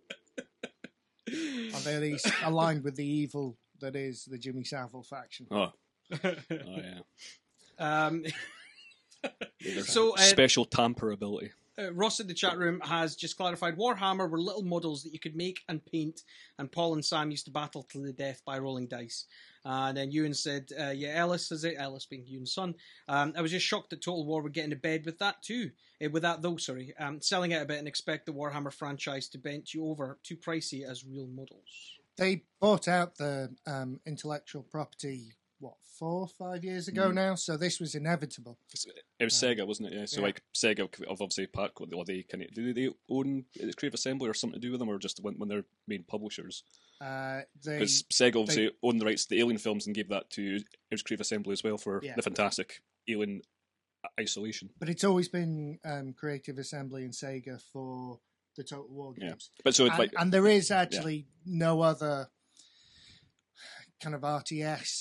S3: Are they at least aligned with the evil that is the Jimmy Savile faction?
S4: Oh, oh yeah.
S2: Um,
S4: There's
S2: So, uh,
S4: special tamper ability.
S2: uh, Ross in the chat room has just clarified Warhammer were little models that you could make and paint, and Paul and Sam used to battle to the death by rolling dice. Uh, and then Ewan said, uh, yeah, Ellis says it, Ellis being Ewan's son. Um, I was just shocked that Total War were getting to bed with that too. Uh, with that though, sorry. Um, selling out a bit and expect the Warhammer franchise to bent you over too pricey as real models.
S3: They bought out the um, intellectual property, what, four or five years ago
S4: Mm.
S3: now? So this was inevitable.
S4: It was Sega, wasn't it? Yeah. So
S3: yeah.
S4: like Sega, have obviously Pac, or they kind of do they own Creative Assembly or something to do with them, or just when, when they're main publishers?
S3: Uh, they,
S4: Because Sega obviously owned the rights to the Alien films and gave that to it was Creative Assembly as well for
S3: Yeah.
S4: the fantastic Alien Isolation.
S3: but it's always been um, Creative Assembly and Sega for the Total War
S4: Yeah.
S3: games.
S4: But so it's
S3: And,
S4: like
S3: and there is actually no other kind of R T S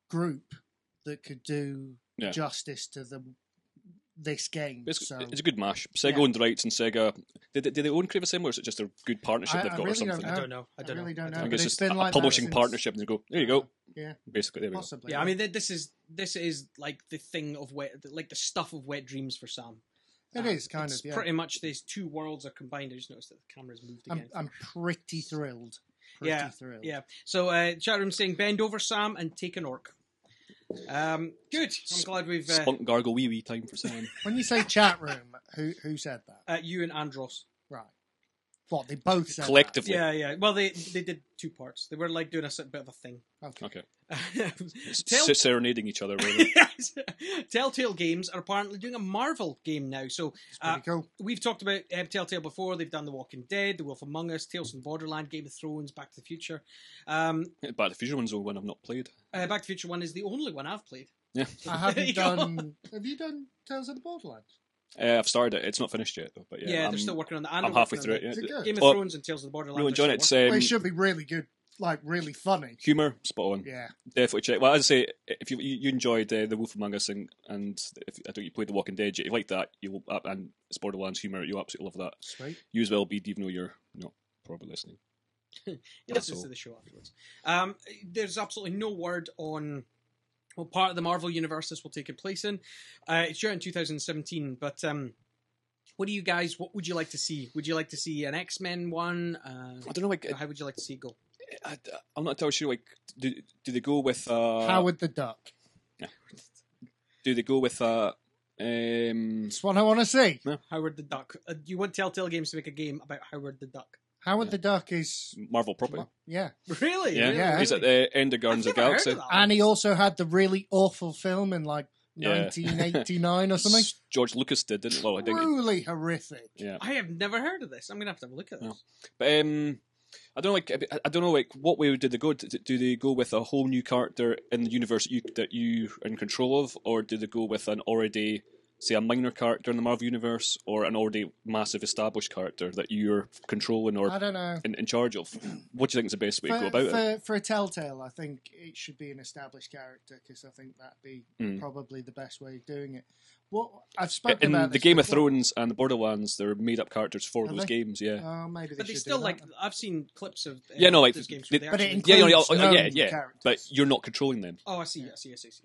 S3: group that could do
S4: Yeah.
S3: justice to the this game.
S4: It's,
S3: so
S4: it's a good mash. Sega
S3: Yeah.
S4: owned the rights, and Sega did they, did they own Crave Assembly, or is it just a good partnership
S3: I-
S4: they've
S3: I
S4: got
S3: really
S4: or
S3: don't
S4: something?
S2: I
S3: know.
S2: don't know. I don't
S3: I really
S2: know.
S3: don't
S2: I
S3: know.
S4: I
S2: don't
S4: think it's
S3: But it's
S4: just
S3: been
S4: a,
S3: like
S4: a
S3: that
S4: publishing
S3: since-
S4: partnership, and they go, there you go.
S3: yeah,
S4: Basically, there we go.
S3: possibly.
S2: Yeah, I mean, th- this is this is like the thing of wet, like the stuff of wet dreams for Sam.
S3: It
S2: Uh,
S3: is kind
S2: it's
S3: of. Yeah.
S2: pretty much these two worlds are combined. I just noticed that the camera's moved
S3: I'm,
S2: again.
S3: I'm pretty thrilled. Pretty
S2: Yeah,
S3: thrilled.
S2: Yeah. So uh, chat room saying bend over, Sam, and take an orc. Um, good. I'm glad we've uh,
S4: Spunk gargle wee wee time for Sam.
S3: When you say chat room, who who said that?
S2: uh, you and Andros.
S3: Right. What, they both said
S4: Collectively.
S2: Yeah, yeah. Well, they they did two parts. They were like doing a s- bit of a thing.
S3: that? Okay.
S4: Okay.
S2: Tell-
S4: S- serenading each other. Really.
S2: Yes. Telltale Games are apparently doing a Marvel game now. So
S3: Pretty
S2: uh,
S3: cool.
S2: we've talked about uh, Telltale before. They've done The Walking Dead, The Wolf Among Us, Tales from Borderland, Game of Thrones, Back to the Future. Um,
S4: Back to the Future one's the one I've not played.
S2: uh, Back to the Future one is the only one I've played.
S4: Yeah.
S3: I
S2: There you
S3: haven't
S2: go.
S3: done. Have you done Tales of the Borderlands?
S4: Uh, I've started it. It's not finished yet, though. But yeah,
S2: Yeah,
S4: I'm,
S2: they're still working on that.
S4: I'm halfway through it. Yeah.
S3: Is it good?
S2: Game of
S4: Oh,
S2: Thrones and Tales of the Borderlands.
S4: Really
S2: are
S4: enjoying it.
S2: still
S4: It's
S3: Well,
S4: um,
S3: it should be really good, like really funny.
S4: humour, spot on.
S3: Yeah.
S4: Definitely check. Well, as I say, if you you you enjoyed uh, The Wolf Among Us and, and if I think you played The Walking Dead, if you like that, you'll uh, and it's Borderlands humour, you'll absolutely love that.
S3: Sweet.
S4: You as well, Bede, even though you're not probably listening.
S2: You
S4: That's
S2: listen
S4: all.
S2: to the show afterwards. Um, there's absolutely no word on what part of the Marvel universe this will take place in. Uh, it's due out in two thousand seventeen, but um, what do you guys? What would you like to see? Would you like to see an X-Men one? Uh,
S4: I don't know. Like,
S2: how would you like to see it go?
S4: I, I'm not entirely sure. Like, do do they go with uh,
S3: Howard the Duck.
S4: do they go with uh, um,
S3: That's what I want to see.
S2: Howard the Duck. Uh, you want Telltale Games to make a game about Howard the Duck?
S3: Howard the Duck is.
S4: Marvel property?
S3: Yeah.
S2: Really?
S4: Yeah,
S2: Really?
S3: Yeah.
S4: he's at the end of Guardians
S2: I've
S4: of the
S2: never heard
S4: Galaxy.
S2: of that one.
S3: And he also had the really awful film in like
S4: Yeah.
S3: nineteen eighty-nine or something.
S4: George Lucas did, didn't? Well, I think.
S3: Truly horrific.
S4: Yeah.
S2: I have never heard of this. I'm gonna have to have a look at this.
S4: No. But um, I don't know, like I I don't know, like what way did they go? Do do they go with a whole new character in the universe that you, that you are in control of, or do they go with an already, say, a minor character in the Marvel universe, or an already massive established character that you're controlling or
S3: I don't know.
S4: in, in charge of? What do you think is the best way to
S3: For,
S4: go about
S3: for,
S4: it?
S3: for a Telltale, I think it should be an established character because I think that'd be
S4: Mm.
S3: probably the best way of doing it. What I've spoken
S4: In
S3: about
S4: the
S3: this
S4: Game of
S3: before.
S4: Thrones and the Borderlands, they're made up characters for
S3: Are
S4: those
S3: they?
S4: games. Yeah,
S3: Oh, maybe they
S2: But they
S3: should
S2: still
S3: do
S2: like.
S3: that.
S2: I've seen clips of. Uh,
S4: Yeah, no, like,
S2: those games
S4: they-
S2: where they
S3: But it
S2: actually-
S4: yeah,
S3: includes
S4: yeah, yeah, yeah,
S3: known
S4: yeah.
S3: characters.
S4: but you're not controlling them.
S2: Oh, I see. I see. I see. I see.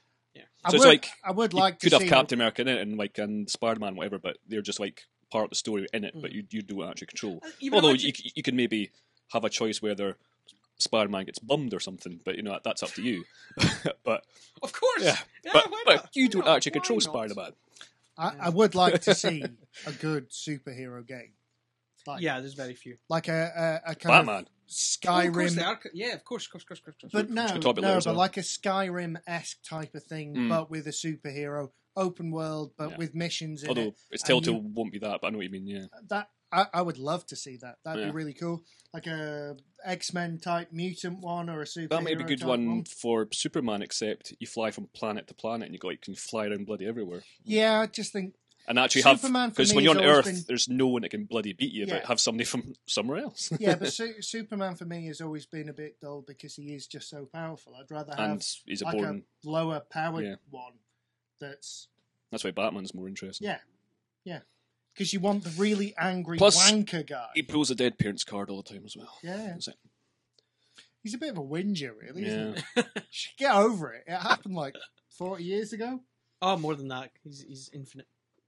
S3: I
S4: So it's
S3: would,
S4: like
S3: I would
S4: You
S3: like
S4: could
S3: to
S4: have
S3: see
S4: Captain America in it and like and Spider Man, whatever, but they're just like part of the story in it.
S3: Mm.
S4: But you you don't actually control.
S2: Uh, you
S4: Although
S2: imagine-
S4: you you can maybe have a choice whether Spider Man gets bummed or something, but you know that's up to you. but
S2: Of course.
S4: yeah,
S2: Yeah,
S4: but
S2: why
S4: but
S2: not?
S4: you
S2: Why
S4: don't
S2: not?
S4: actually
S2: Why
S4: control
S2: not?
S4: Spider Man.
S3: I, I would like to see a good superhero game, like
S2: Yeah, there's very few.
S3: like a a, a kind
S4: Batman.
S3: of
S2: Oh, of course
S3: Skyrim.
S2: they are. Yeah, of course, of course, of course, of course.
S3: But no,
S4: can talk about
S3: no,
S4: that
S3: but
S4: as well.
S3: like a Skyrim esque type of thing,
S4: Mm.
S3: but with a superhero, open world, but
S4: Yeah.
S3: with missions in
S4: Although
S3: it.
S4: it's
S3: and
S4: Telltale
S3: you-
S4: won't be that, but I know what you mean. Yeah,
S3: That I, I would love to see that. That'd
S4: Yeah.
S3: be really cool. Like a X Men type mutant one or a superhero.
S4: that might be a good
S3: type
S4: one for Superman. Except you fly from planet to planet and you go like can fly around bloody everywhere.
S3: Yeah, I just think
S4: And actually
S3: Superman
S4: have
S3: for
S4: because
S3: me
S4: when you're
S3: has
S4: on
S3: always
S4: Earth,
S3: been-
S4: there's no one that can bloody beat you,
S3: Yeah.
S4: but have somebody from somewhere else.
S3: yeah, but Su- Superman for me has always been a bit dull because he is just so powerful. I'd rather have
S4: and he's a
S3: like
S4: born.
S3: a lower powered
S4: Yeah.
S3: one. That's
S4: That's why Batman's more interesting.
S3: yeah, yeah. Because you want the really angry
S4: Plus,
S3: wanker guy.
S4: He pulls a dead parents card all the time as well.
S3: Yeah,
S4: That's it.
S3: he's a bit of a whinger, really. Isn't
S4: Yeah.
S3: he? Should get over it. It happened like forty years ago.
S2: Oh, more than that. He's he's infinite.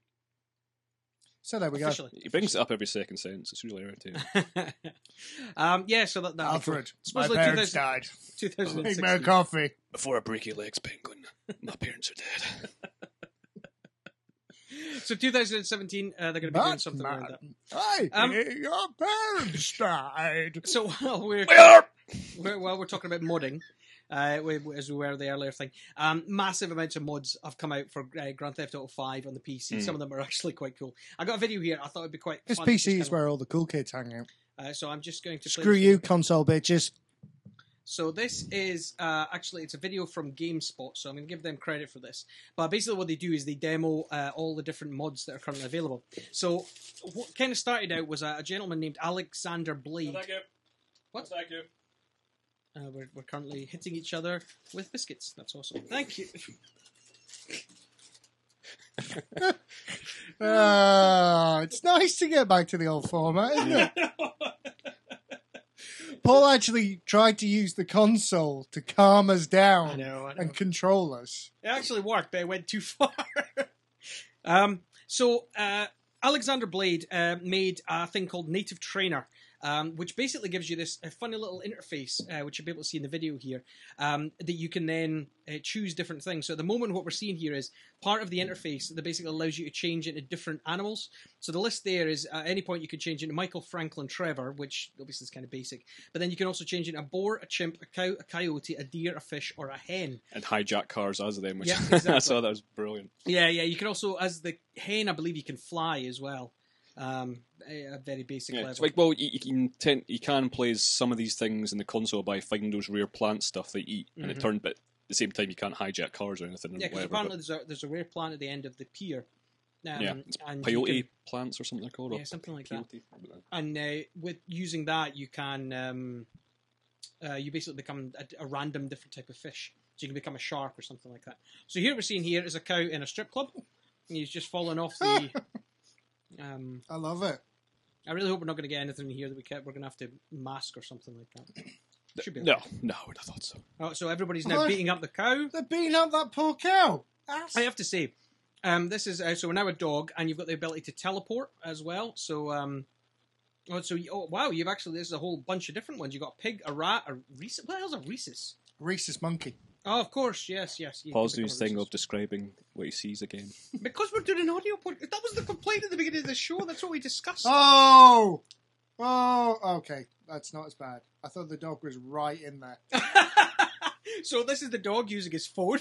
S3: So there we go.
S2: Officially.
S4: He brings it up every second sentence. It's really irritating.
S2: um, yeah, so that that
S3: Alfred, my
S2: Supposedly
S3: parents
S2: 2000
S3: died.
S2: twenty
S3: Make me a
S2: sixteen.
S3: coffee.
S4: Before I break your legs, Penguin, my parents are dead.
S2: So twenty seventeen, uh, they're going to be doing something around that.
S3: Hey,
S2: Um,
S3: your parents died.
S2: So while we're,
S4: We are!
S2: we're while we're talking about modding, uh, we, as we were the earlier thing, um, massive amounts of mods have come out for uh, Grand Theft Auto five on the P C.
S4: Mm.
S2: Some of them are actually quite cool. I got a video here. I thought it'd be quite.
S3: This
S2: fun
S3: P
S2: to
S3: C
S2: just
S3: is
S2: kind
S3: where all the cool kids hang out.
S2: of- Uh, so I'm just going to play
S3: Screw
S2: this
S3: you,
S2: video.
S3: console bitches.
S2: So this is uh, actually it's a video from GameSpot, so I'm going to give them credit for this. But basically, what they do is they demo uh, all the different mods that are currently available. So what kind of started out was a, a gentleman named Alexander Blade.
S4: you.
S2: What?
S4: Thank you.
S2: Uh, we're, we're currently hitting each other with biscuits. That's awesome. Thank you.
S3: uh, it's nice to get back to the old format, isn't it? Paul actually tried to use the console to calm us down
S2: I know, I know.
S3: and control us.
S2: It actually worked, but it went too far. um, so, uh, Alexander Blade uh, made a thing called Native Trainer, um, which basically gives you this uh, funny little interface, uh, which you'll be able to see in the video here, um, that you can then uh, choose different things. So at the moment, what we're seeing here is part of the interface that basically allows you to change into different animals. So the list there is, at any point, you can change into Michael, Franklin, Trevor, which obviously is kind of basic. But then you can also change into a boar, a chimp, a cow, a coyote, a deer, a fish, or a hen.
S4: And hijack cars as them, which
S2: Yeah,
S4: I
S2: exactly.
S4: saw that was brilliant.
S2: Yeah, yeah. You can also, as the hen, I believe you can fly as well. Um, a, a very basic
S4: Yeah,
S2: level.
S4: it's like, well, you, you can tend, you can play as some of these things in the console by finding those rare plant stuff they eat, and it turned. But at the same time, you can't hijack cars or anything.
S2: Mm-hmm. Yeah,
S4: or
S2: because
S4: whatever,
S2: apparently
S4: but,
S2: there's a there's a rare plant at the end of the pier. Um,
S4: yeah, it's
S2: and you
S4: peyote
S2: can-
S4: plants or something they're called.
S2: Yeah,
S4: or
S2: something like that.
S4: peyote.
S2: And uh, with using that, you can um, uh, you basically become a, a random different type of fish. So you can become a shark or something like that. So here we're seeing here is a cow in a strip club. And he's just fallen off the. um,
S3: I love it.
S2: I really hope we're not going to get anything in here that we kept. We're going to have to mask or something like that. Should be.
S4: No,
S2: okay.
S4: no, I would have thought so.
S2: Oh, so everybody's now
S3: What?
S2: beating up the cow.
S3: They're beating up that poor cow. That's...
S2: I have to say, um, this is uh, so we're now a dog, and you've got the ability to teleport as well. So, um, oh, so oh wow, you've actually there's a whole bunch of different ones. You have got a pig, a rat, a rhesus. What the hell's a rhesus?
S3: Rhesus monkey.
S2: Oh, of course, yes, yes. you
S4: Paul's
S2: can
S4: doing
S2: become
S4: his
S2: a
S4: thing
S2: rhesus.
S4: of describing what he sees again.
S2: Because we're doing an audio podcast. That was the complaint at the beginning of the show. That's what we discussed.
S3: Oh! Oh, okay. That's not as bad. I thought the dog was right in there.
S2: So this is the dog using his phone.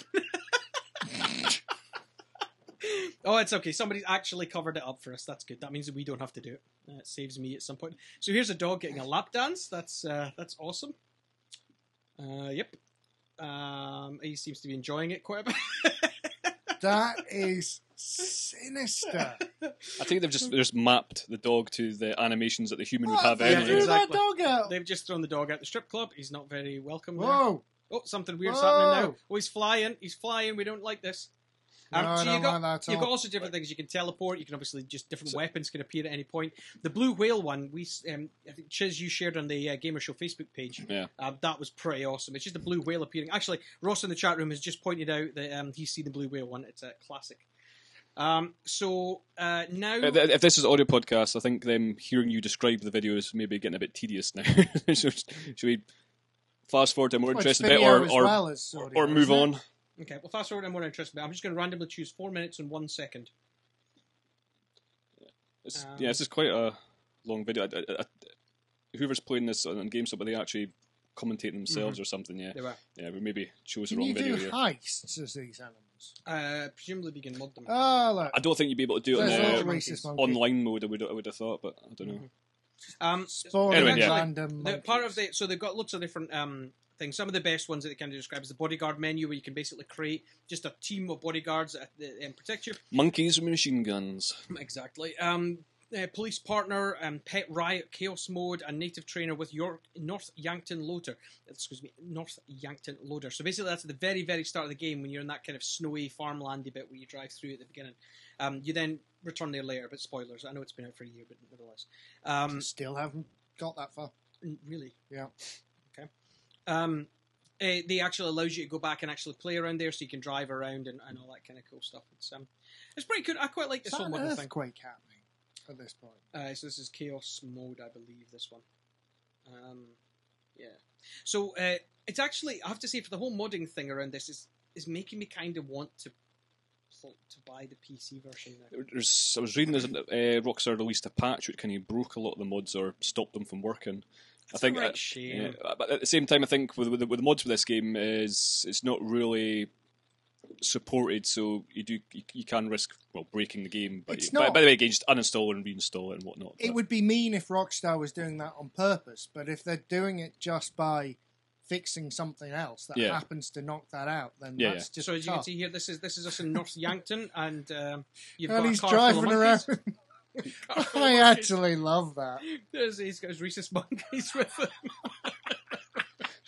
S2: Oh, it's okay. Somebody's actually covered it up for us. That's good. That means that we don't have to do it. Uh, it saves me at some point. So here's a dog getting a lap dance. That's uh, that's awesome. Uh, yep. Um, he seems to be enjoying it quite a bit.
S3: That is sinister.
S4: I think they've just they've just mapped the dog to the animations that the human would
S3: What?
S4: have
S3: They
S2: Yeah,
S3: threw
S4: anyway.
S2: exactly.
S3: that dog out.
S2: They've just thrown the dog out the strip club. He's not very welcome there.
S3: Whoa.
S2: Oh, something weird's
S3: Whoa.
S2: happening now. Oh, he's flying. He's flying. We don't like this. Um,
S3: No, I
S2: so
S3: don't
S2: you got,
S3: like that at
S2: you've got
S3: all.
S2: also different things. You can teleport. You can obviously just different weapons can appear at any point. The blue whale one, we um, I think Chiz you shared on the uh, Gamer Show Facebook page.
S4: Yeah.
S2: Uh, that was pretty awesome. It's just a blue whale appearing. Actually, Ross in the chat room has just pointed out that um, he's seen the blue whale one. It's a classic. Um, so uh, now,
S4: If if this is an audio podcast, I think them hearing you describe the video is maybe getting a bit tedious now. So should we fast forward to a more
S3: Well, it's
S4: interesting bit,
S3: video
S4: or
S3: as
S4: or,
S3: well as
S4: or,
S3: audio,
S4: or move
S3: isn't it?
S4: on?
S2: okay, well, fast forward. I'm more interested. But I'm just going to randomly choose four minutes and one second.
S4: It's,
S2: Um,
S4: yeah, this is quite a long video. I, I, I, whoever's playing this on GameStop, are they actually commentating themselves or something? Yeah,
S2: They were.
S4: yeah. We maybe chose the
S3: Can
S4: wrong
S3: you
S4: video
S3: do
S4: here.
S3: heists as these animals?
S2: Uh, presumably, we can mod them.
S3: Oh, look.
S4: I don't think you'd be able to do it
S3: There's
S4: in
S3: a
S4: uh,
S3: rhesus monkey.
S4: online mode. I would I would have thought, but I don't know.
S2: Um,
S3: Spawning
S4: Anyway, yeah.
S3: random
S2: the, part of
S3: monkeys.
S2: the so they've got lots of different um things. Some of the best ones that they kind of describe is the bodyguard menu, where you can basically create just a team of bodyguards that, that um, protect you.
S4: Monkeys with machine guns.
S2: Exactly. Um, uh, police partner, um, pet riot, chaos mode, and native trainer with York North Yankton loader. Excuse me, North Yankton loader. So basically, that's at the very, very start of the game when you're in that kind of snowy farmlandy bit where you drive through at the beginning. Um, you then return there later, but spoilers. I know it's been out for a year, but nevertheless. Um,
S3: Still haven't got that far.
S2: really.
S3: Yeah.
S2: Okay. Um, uh, they actually allows you to go back and actually play around there, so you can drive around and, and all that kind of cool stuff. It's um, it's pretty good. I quite like
S3: Is
S2: this
S3: that
S2: whole
S3: an
S2: model thing.
S3: earthquake happening at this point?
S2: Uh, so this is chaos mode, I believe. This one. Um, yeah. So uh, it's actually, I have to say, for the whole modding thing around this is is making me kind of want to pl- to buy the P C version now.
S4: There's, I was reading that uh, Rockstar released a patch which kind of broke a lot of the mods or stopped them from working.
S2: It's
S4: I think,
S2: a right
S4: uh,
S2: shame.
S4: yeah, but at the same time, I think with, with, the, with the mods for this game is it's not really supported, so you do you, you can risk well breaking the game. But
S3: It's
S4: you, by,
S3: not-
S4: by the way, you can just uninstall and reinstall it and whatnot.
S3: It
S4: but-
S3: would be mean if Rockstar was doing that on purpose, but if they're doing it just by fixing something else that
S4: Yeah.
S3: happens to knock that out, then
S4: Yeah,
S3: that's just
S2: So as you can
S3: tough.
S2: see here, this is this is us in North Yankton, and um, you've
S3: And
S2: got
S3: he's
S2: a car full of
S3: driving around.
S2: monkeys. Car full of
S3: I
S2: monkeys.
S3: actually love that.
S2: There's, he's got his rhesus monkeys with him.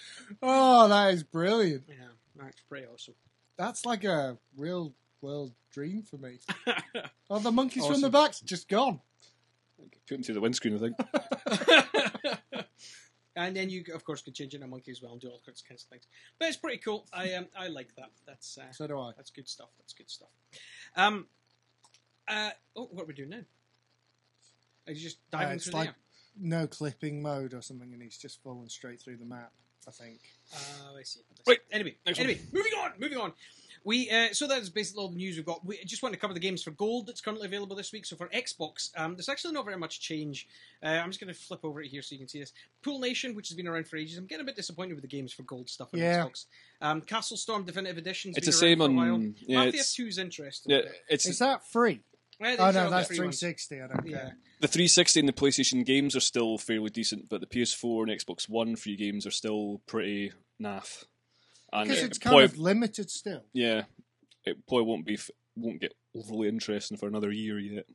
S3: Oh, that is brilliant.
S2: Yeah, that's pretty awesome.
S3: That's like a real world dream for me. Oh, the monkeys
S2: Awesome.
S3: from the back's just gone.
S4: Put them through the windscreen, I think.
S2: And then you, of course, could change it into a monkey as well and do all sorts of kinds of things. But it's pretty cool. I um, I like that. That's uh,
S3: So do I.
S2: That's good stuff. That's good stuff. Um, uh, oh, what are we doing now? Are you just
S3: Uh,
S2: diving
S3: it's
S2: through
S3: like
S2: there?
S3: no clipping mode or something, and he's just falling straight through the map, I think.
S2: Oh, I see. I see.
S4: Right.
S2: Anyway,
S4: Next
S2: anyway, moving on, moving on. We uh, so that's basically all the news we've got. We just want to cover the games for gold that's currently available this week. So for Xbox, um, there's actually not very much change. Uh, I'm just going to flip over it here so you can see this. Pool Nation, which has been around for ages. I'm getting a bit disappointed with the games for gold stuff on
S3: Yeah.
S2: Xbox. Um, Castle Storm Definitive Edition.
S4: It's
S2: been
S4: the same
S2: around for a
S4: on-
S2: while.
S4: yeah,
S2: Mafia
S4: it's-
S2: two is interesting.
S4: Yeah, it's
S3: Is that free?
S2: Yeah, these
S3: Oh,
S2: are
S3: no,
S2: all the
S3: that's
S2: free
S3: three
S2: ones.
S3: sixty. I don't
S2: Yeah.
S3: care.
S4: the three sixty and the PlayStation games are still fairly decent, but the P S four and Xbox One free games are still pretty naff. And
S3: Because
S4: it
S3: it's kind
S4: probably-
S3: of limited still.
S4: yeah, it probably won't be f- won't get overly interesting for another year yet.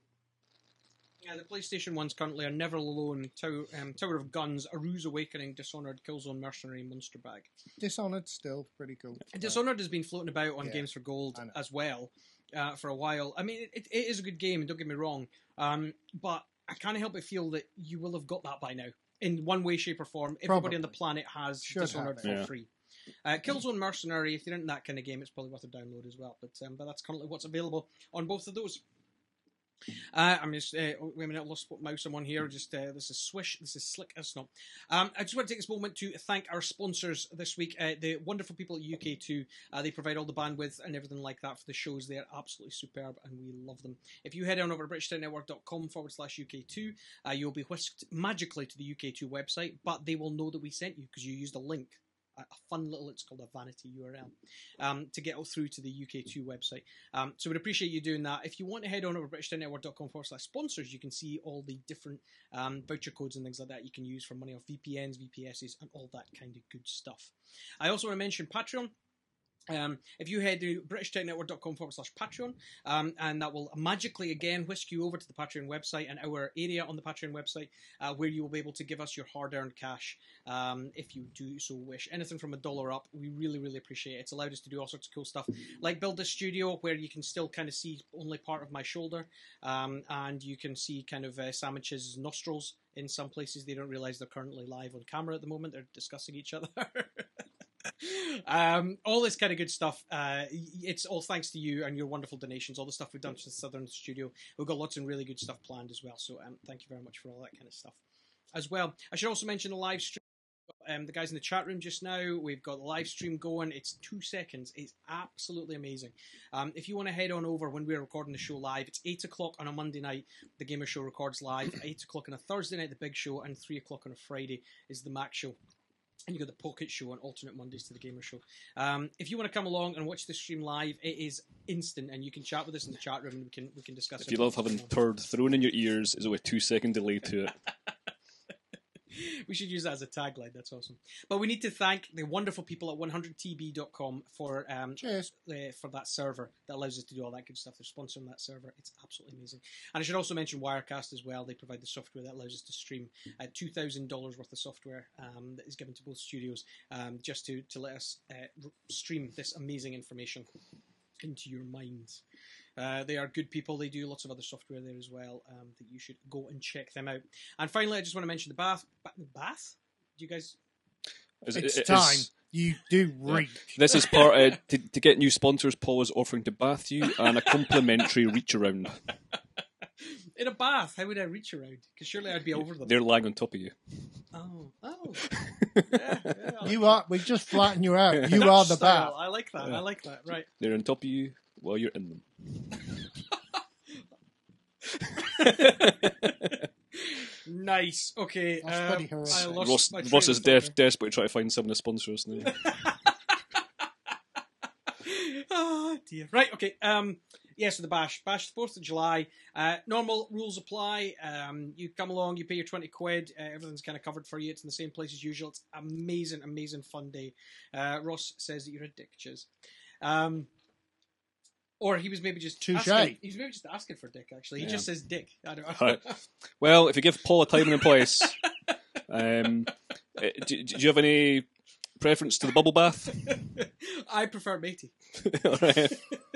S2: Yeah, the PlayStation ones currently are Never Alone, Tower, um, Tower of Guns, Aru's Awakening, Dishonored, Killzone Mercenary, Monster Bag.
S3: Dishonored still pretty cool.
S2: And Dishonored has been floating about on
S3: Yeah,
S2: Games for Gold
S3: I know.
S2: as well uh, for a while. I mean, it, it is a good game, don't get me wrong, um, but I can't help but feel that you will have got that by now. In one way, shape, or form, everybody on the
S3: Probably.
S2: planet has
S3: Should
S2: Dishonored
S3: have
S2: for
S4: it. Yeah.
S2: free. Uh, Killzone Mercenary, if you're into that kind of game, it's probably worth a download as well. But um, but that's currently what's available on both of those. Uh, I'm just uh, oh, wait a minute, I lost what mouse I'm on here. Just uh, this is Swish, this is Slick as Snow. Um, I just want to take this moment to thank our sponsors this week, uh, the wonderful people at U K two. Uh, they provide all the bandwidth and everything like that for the shows. They're absolutely superb, and we love them. If you head on over to britishtown.network.com forward slash UK2, uh, you'll be whisked magically to the U K two website, but they will know that we sent you because you used a link. A fun little, it's called a vanity U R L, um, to get through to the U K two website. Um, so we'd appreciate you doing that. If you want to head on over to britishtown.network.com forward slash sponsors, you can see all the different um, voucher codes and things like that you can use for money off V P Ns, V P Ss, and all that kind of good stuff. I also want to mention Patreon. Um, if you head to britishtown.network.com forward slash Patreon, um, and that will magically again whisk you over to the Patreon website and our area on the Patreon website, uh, where you will be able to give us your hard-earned cash, um, if you do so wish. Anything from a dollar up, we really, really appreciate it. It's allowed us to do all sorts of cool stuff, like build a studio where you can still kind of see only part of my shoulder, um, and you can see kind of uh, Sam and Chiz's nostrils in some places. They don't realize they're currently live on camera at the moment. They're discussing each other. um, all this kind of good stuff. Uh, it's all thanks to you and your wonderful donations. All the stuff we've done to the Southern Studio. We've got lots of really good stuff planned as well. So um, thank you very much for all that kind of stuff as well. I should also mention the live stream. Um, the guys in the chat room just now, we've got the live stream going. It's two seconds. It's absolutely amazing. Um, if you want to head on over when we're recording the show live, it's eight o'clock on a Monday night. The Gamer Show records live. eight o'clock on a Thursday night, the Big Show, and three o'clock on a Friday is the Mac Show. And you got the Pocket Show on alternate Mondays to the Gamer Show. Um, if you want to come along and watch the stream live, it is instant, and you can chat with us in the chat room, and we can we can discuss.
S4: If you love having turd thrown in your ears, there's only a two second delay to it.
S2: We should use that as a tagline. That's awesome. But we need to thank the wonderful people at one hundred T B dot com for um,
S3: Cheers.
S2: uh, for that server that allows us to do all that good stuff. They're sponsoring that server. It's absolutely amazing. And I should also mention Wirecast as well. They provide the software that allows us to stream uh, two thousand dollars worth of software um, that is given to both studios um, just to, to let us uh, r- stream this amazing information into your minds. Uh, they are good people. They do lots of other software there as well um, that you should go and check them out. And finally, I just want to mention the bath. Ba- the bath? Do you guys...
S4: Is-
S3: It's
S4: is-
S3: time. You do reek.
S4: This is part uh, to, to get new sponsors. Paul is offering to bath you and a complimentary reach around.
S2: In a bath, how would I reach around? Because surely I'd be over them.
S4: They're lying on top of you.
S2: Oh, oh. Yeah, yeah, I like
S3: You
S2: that.
S3: are. We just flatten you out. You are the
S2: Style.
S3: bath.
S2: I like that. I like that. Right.
S4: They're on top of you while you're in them.
S2: Nice. Okay.
S3: That's
S2: um,
S3: pretty horrific.
S2: I lost
S4: Ross,
S2: my train
S4: Ross
S2: of
S4: is
S2: thought
S4: def-
S2: there.
S4: desperate to try to find someone to sponsor us now.
S2: Oh dear. Right. Okay. Um. Yeah. So the bash, bash, Fourth of July. Uh, normal rules apply. Um. You come along. You pay your twenty quid. Uh, everything's kind of covered for you. It's in the same place as usual. It's amazing, amazing fun day. Uh, Ross says that you're a dick, Chiz. Um. Or he was maybe just
S3: Touche.
S2: asking. He was maybe just asking for dick. Actually, he
S4: Yeah.
S2: just says dick. I don't know.
S4: Right. Well, if you give Paul a time and a place, um, uh, do, do you have any preference to the bubble bath?
S2: I prefer matey.
S4: All right.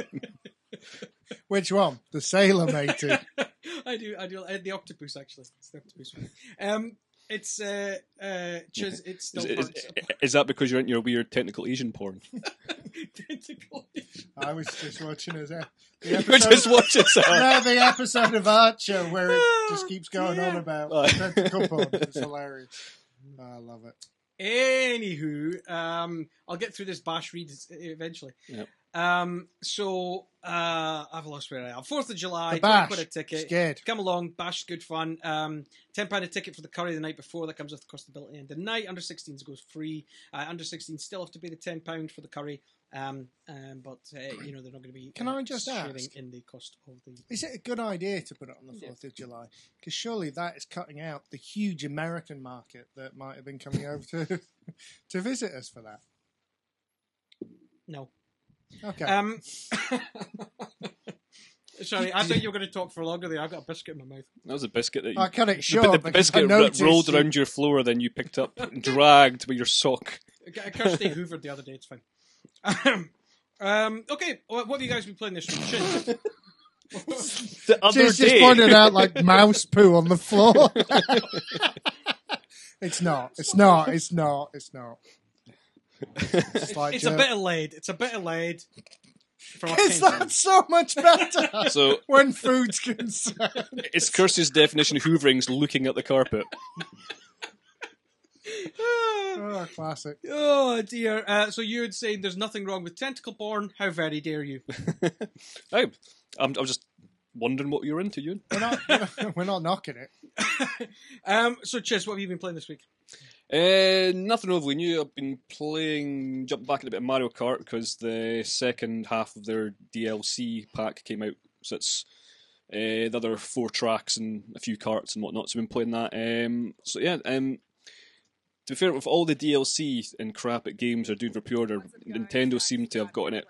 S3: Which one? The sailor matey.
S2: I do. I do. Uh, the octopus, actually. It's the octopus one. Um, it's uh, uh, Chiz, it's still
S4: Is, is,
S2: parts-
S4: is that because you're into your weird technical Asian porn?
S2: tentacle.
S3: I was just watching his ep- the
S4: You were
S3: episode.
S4: just watching that.
S3: No, the episode of Archer where it just keeps going
S2: dear.
S3: on about
S4: Oh.
S3: tentacle porn. It's hilarious. Oh, I love it.
S2: Anywho, um, I'll get through this bash read eventually.
S4: Yep.
S2: Um, so uh, I've lost where I am. Fourth of July,
S3: The
S2: twenty
S3: bash.
S2: quid a ticket.
S3: Scared.
S2: Come along, bash, good fun. Um, ten pound a ticket for the curry the night before. That comes with the cost of the bill at the end of the night. Under sixteens goes free. Uh, under sixteens still have to pay the ten pound for the curry. Um, um, but uh, you know they're not going to be.
S3: Can
S2: uh,
S3: I just
S2: sharing
S3: ask?
S2: in the cost of the.
S3: Is it a good idea to put it on the fourth of July? Because surely that is cutting out the huge American market that might have been coming over to to visit us for that.
S2: No.
S3: Okay.
S2: Um, sorry, I thought you were going to talk for longer there. I got a biscuit in my mouth.
S4: That was a biscuit that you,
S3: I cut it
S4: the,
S3: short
S4: the
S3: because I
S4: biscuit ro-
S3: noticed
S4: rolled
S3: you-
S4: around your floor, then you picked up, and dragged with your sock.
S2: Kirsty hoovered the other day. It's fine. um, okay, what have you guys been playing this week? Shit.
S4: The other
S3: She's
S4: day,
S3: just pointed out like mouse poo on the floor. It's not. It's not. It's not. It's not. It's, like
S2: It's a
S3: uh,
S2: bit of lead. It's a bit of lead. From a
S3: Is
S2: Kingston.
S3: that so much better
S4: so
S3: when food's concerned?
S4: it's Kirsty's definition of hoovering's looking at the carpet.
S3: Oh, classic.
S2: Oh dear. Uh, so you would say there's nothing wrong with tentacle porn? How very dare you?
S4: I, I'm, I'm just wondering what you're into, Ewan.
S3: We're not. We're not knocking it.
S2: um, so Chiz, what have you been playing this week?
S4: Uh, nothing overly new. I've been playing, jumping back in a bit of Mario Kart because the second half of their D L C pack came out. So it's uh, the other four tracks and a few karts and whatnot. So I've been playing that. Um, so yeah, um, to be fair, with all the D L C and crap at games are doing for pre-order, Nintendo seem to have gotten it.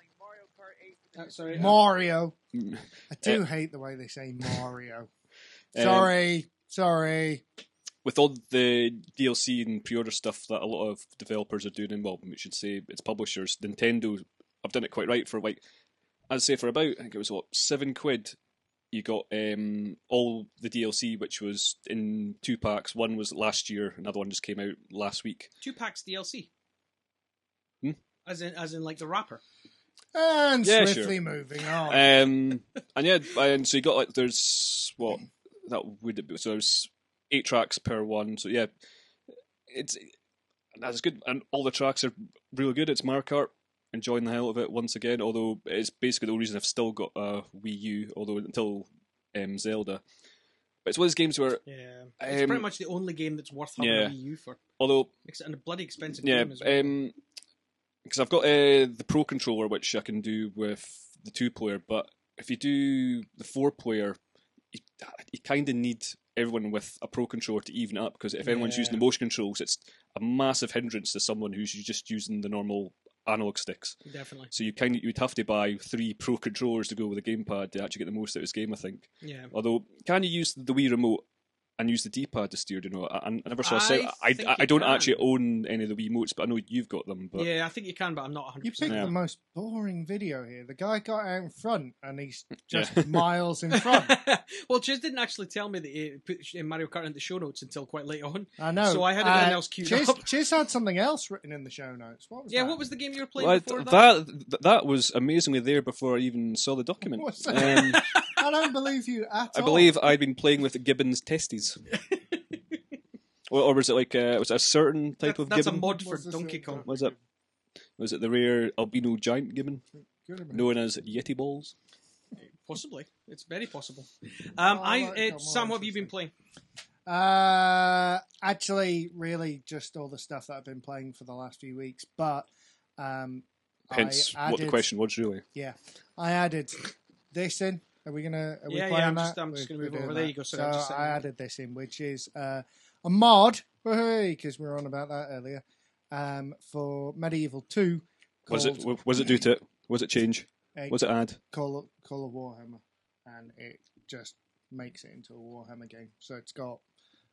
S2: Uh, sorry, uh,
S3: Mario. I do
S4: Uh,
S3: hate the way they say Mario.
S4: Um,
S3: Sorry. Sorry.
S4: With all the D L C and pre-order stuff that a lot of developers are doing, and well, we should say it's publishers, Nintendo have done it quite right for like, I'd say for about, I think it was what, seven quid, you got um, all the D L C, which was in two packs. One was last year, another one just came out last week.
S2: two packs D L C.
S4: Hmm?
S2: As in, as in, like the rapper.
S3: And
S4: Yeah,
S3: swiftly
S4: sure.
S3: moving on.
S4: Um, and yeah, and so you got like, there's, what, that would it be? So there's eight tracks per one, so yeah, it's, that's good, and all the tracks are really good. It's Mario Kart, enjoying the hell of it once again, although it's basically the only reason I've still got a Wii U, although until um, Zelda. But it's one of those games where,
S2: Yeah, it's
S4: Um,
S2: pretty much the only game that's worth having
S4: yeah.
S2: a Wii U for.
S4: although,
S2: Makes it a bloody expensive
S4: yeah,
S2: game as well.
S4: um, because I've got uh, the Pro Controller, which I can do with the two-player, but if you do the four-player, you, you kind of need everyone with a Pro Controller to even it up, because if anyone's
S2: Yeah.
S4: using the motion controls, it's a massive hindrance to someone who's just using the normal analog sticks.
S2: Definitely.
S4: So you kind of you'd have to buy three Pro Controllers to go with a gamepad to actually get the most out of this game, I think.
S2: Yeah.
S4: Although, can you use the Wii remote and use the D-pad to steer? Do you know? I, I never saw. a set-
S2: I
S4: I,
S2: think
S4: I, I
S2: you
S4: don't
S2: can.
S4: actually own any of the Wii motes, but I know you've got them. But
S2: Yeah, I think you can, but I'm not one hundred
S3: You
S2: percent.
S3: picked
S4: Yeah.
S3: the most boring video here. The guy got out in front and he's
S4: Yeah.
S3: just miles in front.
S2: Well, Chiz didn't actually tell me that he put Mario Kart in the show notes until quite late on.
S3: I know.
S2: So I had everything
S3: Uh,
S2: else queued
S3: Chiz,
S2: up.
S3: Chiz had something else written in the show notes. What was
S2: Yeah,
S3: that?
S2: what was the game you were playing
S4: Well,
S2: before that?
S4: that, that that was amazingly there before I even saw the document.
S3: What's that?
S4: Um,
S3: I don't believe you at
S4: I
S3: all.
S4: believe I'd been playing with Gibbon's testes. or, or was it like uh, was it a certain type
S2: That-
S4: of
S2: that's a
S4: gibbon?
S2: mod for
S3: What's this
S2: Donkey
S3: uh,
S2: Kong.
S4: Was it? Was it the rare albino giant gibbon
S3: Could have been.
S4: known as Yeti balls?
S2: Possibly. It's very possible. Um,
S3: Oh,
S2: I,
S3: that got
S2: uh,
S3: more
S2: Sam, what have you been
S3: interesting.
S2: playing?
S3: Uh, actually, really, just all the stuff that I've been playing for the last few weeks. But um,
S4: Hence,
S3: I
S4: what the
S3: added-
S4: question was really.
S3: Yeah, I added this in. Are we gonna? Are we
S2: Yeah, yeah,
S3: playing
S2: I'm
S3: that?
S2: just- I'm just
S3: We're-
S2: gonna move
S3: we're
S2: over.
S3: doing
S2: There
S3: that.
S2: you go,
S3: So
S2: sorry, I was just
S3: I
S2: saying that.
S3: added this in, which is uh, a mod, because we were on about that earlier, um, for Medieval Two.
S4: Was it?
S3: called,
S4: Was it do to it? Was it change?
S3: uh,
S4: Was it add?
S3: Call of, Call of Warhammer, and it just makes it into a Warhammer game. So it's got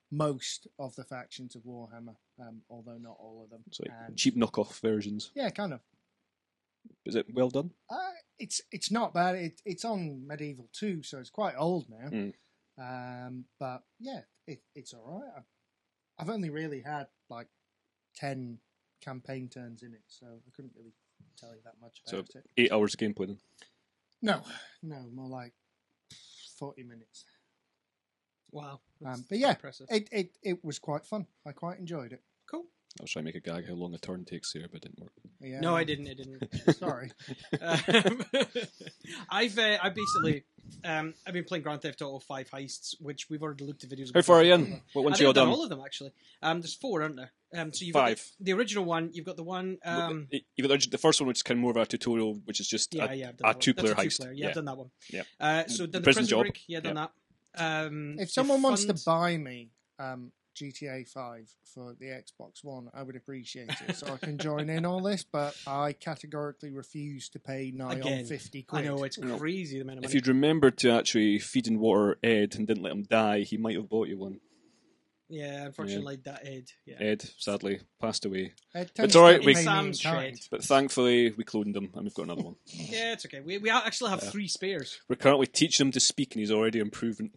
S3: most of the factions of Warhammer, um, although not all of them.
S4: It's like
S3: And-
S4: cheap knockoff versions.
S3: Yeah, kind of.
S4: Is it well done?
S3: Uh, it's it's not bad. It, it's on Medieval two, so it's quite old now.
S4: Mm.
S3: Um, but yeah, it, it's all right. I've, I've only really had like ten campaign turns in it, so I couldn't really tell you that much
S4: So
S3: about it.
S4: eight hours of gameplay then.
S3: No, no, more like forty minutes.
S2: Wow.
S3: Um,
S2: That's
S3: but yeah,
S2: impressive.
S3: it, it it was quite fun. I quite enjoyed it.
S2: Cool.
S4: I was trying to make a gag how long a turn takes here, but it didn't work.
S3: Yeah,
S2: No, I didn't. I didn't.
S3: Sorry.
S2: Um, I've uh, I basically um, I've been playing Grand Theft Auto five Heists, which we've already looked at videos.
S4: How far are you in? What
S2: I
S4: one's
S2: think
S4: you all
S2: I've done
S4: done?
S2: all of them actually. Um, there's four, aren't there? Um, so you've
S4: Five.
S2: got the, the original one. You've got the one. Um,
S4: You got the- the first one, which is kind of more of a tutorial, which is just
S2: yeah,
S4: a,
S2: yeah, I've done
S4: a
S2: that one.
S4: two-player
S2: That's a
S4: heist.
S2: two-player. Yeah, I've done that one.
S4: Yeah.
S2: Uh, so done the
S4: Prison
S2: prison
S4: Job.
S2: break. Yeah, done that. Um,
S3: If someone wants to
S2: Defund-
S3: buy me um, G T A five for the Xbox One, I would appreciate it, so I can join in all this. But I categorically refuse to pay nigh
S2: Again,
S3: on fifty
S2: I
S3: quid.
S2: know it's crazy the amount of
S4: If
S2: money.
S4: you'd remembered to actually feed and water Ed and didn't let him die, he might have bought you one.
S2: Yeah, unfortunately, that Ed. Yeah.
S4: Ed, sadly, passed away.
S3: It
S4: It's
S3: tends
S4: all
S3: to
S4: right, we-
S3: pay me in
S2: Sam's
S3: kind.
S2: shred.
S4: But thankfully, we cloned him, and we've got another one.
S2: Yeah, it's okay. We we actually have three spares.
S4: We're currently teaching him to speak, and he's already improving.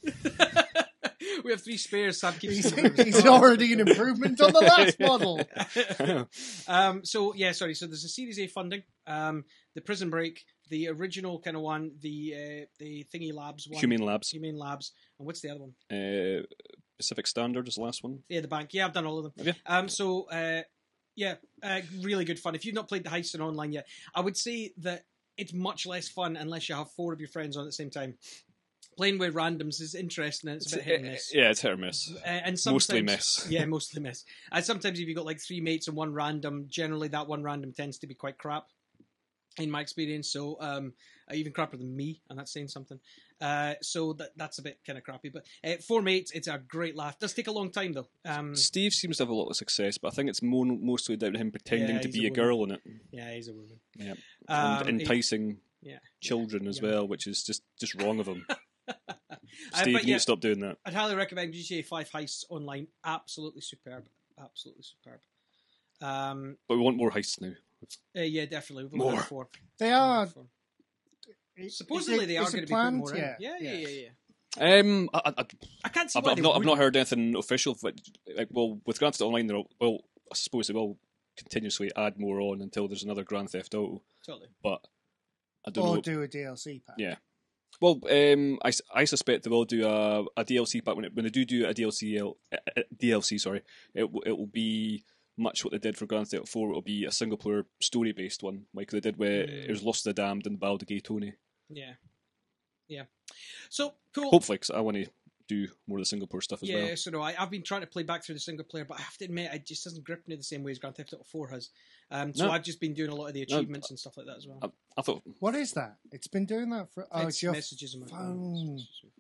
S2: We have three spares. Sam keeps
S3: He's,
S2: improving.
S3: he's already an improvement on the last model.
S2: um, so yeah, sorry. So there's a Series A funding, um, the Prison Break, the original kind of one, the uh, the Thingy Labs one,
S4: Humane Labs.
S2: Humane Labs, and what's the other one?
S4: Uh, Pacific Standard is the last one.
S2: Yeah, the bank. Yeah, I've done all of them.
S4: Have you?
S2: Um, so uh, yeah, uh, really good fun. If you've not played the Heist on online yet, I would say that it's much less fun unless you have four of your friends on at the same time. Playing with randoms is interesting and it's a bit hit and miss.
S4: Yeah, it's hit or miss.
S2: Uh, and sometimes,
S4: Mostly miss.
S2: Yeah, mostly miss. And sometimes if you've got like three mates and one random, generally that one random tends to be quite crap, in my experience. So um, even crappier than me, and that's saying something. Uh, so that that's a bit kind of crappy. But uh, four mates, it's a great laugh. Does take a long time though. Um,
S4: Steve seems to have a lot of success, but I think it's mo- mostly down to him pretending
S2: Yeah,
S4: to
S2: he's
S4: be
S2: a
S4: a girl in it.
S2: yeah, he's a woman.
S4: Yeah.
S2: Um,
S4: And enticing
S2: yeah.
S4: children as
S2: Yeah.
S4: well, which is just, just wrong of him.
S2: Uh,
S4: Steve,
S2: but
S4: you need
S2: yeah,
S4: to stop doing that.
S2: I'd highly recommend G T A five Heists online. Absolutely superb. Absolutely superb. Um,
S4: But we want more heists now.
S2: uh, yeah, definitely. We've
S4: More.
S2: only done four.
S3: They are.
S2: Four.
S3: is
S2: Supposedly
S3: it-
S2: they are
S3: is it
S2: going to be
S3: planned?
S2: putting more in.
S3: Yeah,
S2: Yeah, yeah, yeah, yeah.
S4: Um, I, I,
S2: I can't see
S4: I've,
S2: why
S4: I've
S2: they
S4: not, I've not
S2: wouldn't.
S4: heard anything official. But like, well, with Grand Theft Auto Online, they'll, well, I suppose they will continuously add more on until there's another Grand Theft Auto.
S2: Totally.
S4: But I don't
S3: Or
S4: know.
S3: do a D L C pack.
S4: Yeah. Well, um, I, s- I suspect they will do a, a D L C pack when it, when they do do a D L C L, uh, uh, D L C. Sorry, it will- it will be much what they did for Grand Theft Auto four. It will be a single player story based one, like they did with
S2: Mm.
S4: it was Lost to the Damned and Battle of Gay Tony.
S2: Yeah. Yeah. So, cool.
S4: Hopefully, because I want to do more of the single player stuff as
S2: yeah,
S4: well.
S2: so no, I, I've been trying to play back through the single player, but I have to admit, it just doesn't grip me the same way as Grand Theft Auto four has. Um, so
S4: No.
S2: I've just been doing a lot of the
S4: No,
S2: achievements and stuff like that as well.
S4: I, I thought
S3: What is that? It's been doing that for. Oh,
S2: It's
S3: it's your
S2: messages on my
S3: phone.
S2: phone.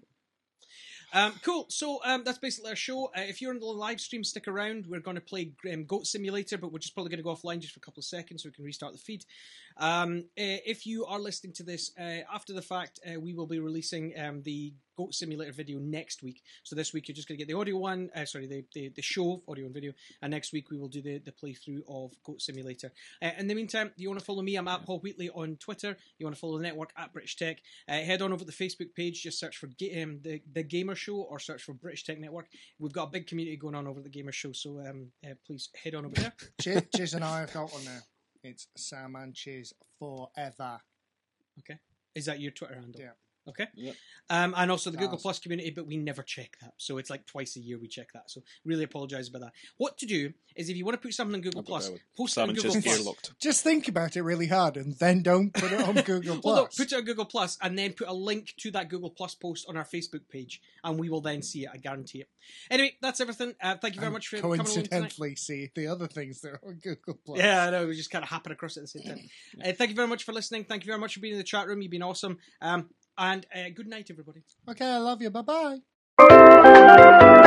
S2: Um, cool. So um, that's basically our show. Uh, if you're on the live stream, stick around. We're going to play um, Goat Simulator, but we're just probably going to go offline just for a couple of seconds so we can restart the feed. Um, uh, if you are listening to this uh, after the fact, uh, we will be releasing um, the Goat Simulator video next week. So this week you're just going to get the audio one, uh, sorry, the, the the show, audio and video, and next week we will do the, the playthrough of Goat Simulator. Uh, in the meantime, you want to follow me, I'm at Paul Wheatley on Twitter. You want to follow the network at British Tech. Uh, head on over to the Facebook page, just search for Ga- um, the, the Gamer Show or search for British Tech Network. We've got a big community going on over at the Gamer Show, so um, uh, please head on over there.
S3: Chiz, Chiz and I have got one now. It's Sam and Chiz forever.
S2: Okay. Is that your Twitter handle?
S3: Yeah.
S2: Okay.
S4: Yep.
S2: Um, and also the Google
S3: Awesome.
S2: Plus community, but we never check that. So it's like twice a year we check that. So really apologise about that. What to do is if you want to put something on Google
S4: I've got
S2: Plus,
S4: that one.
S2: post it
S4: Sam
S2: on
S4: and
S2: Google
S4: Chiz
S2: Plus.
S4: earlocked.
S3: Just think about it really hard and then don't put it on Google
S2: Well, no,
S3: Plus.
S2: put it on Google Plus and then put a link to that Google Plus post on our Facebook page, and we will then see it. I guarantee it. Anyway, that's everything. Uh, thank you very
S3: And
S2: much for coming along tonight.
S3: coincidentally see the other things that are on Google Plus.
S2: Yeah, I know. We just kind of happen across it at the same time. Uh, thank you very much for listening. Thank you very much for being in the chat room. You've been awesome. Um, and uh, good night, everybody.
S3: Okay, I love you. Bye bye.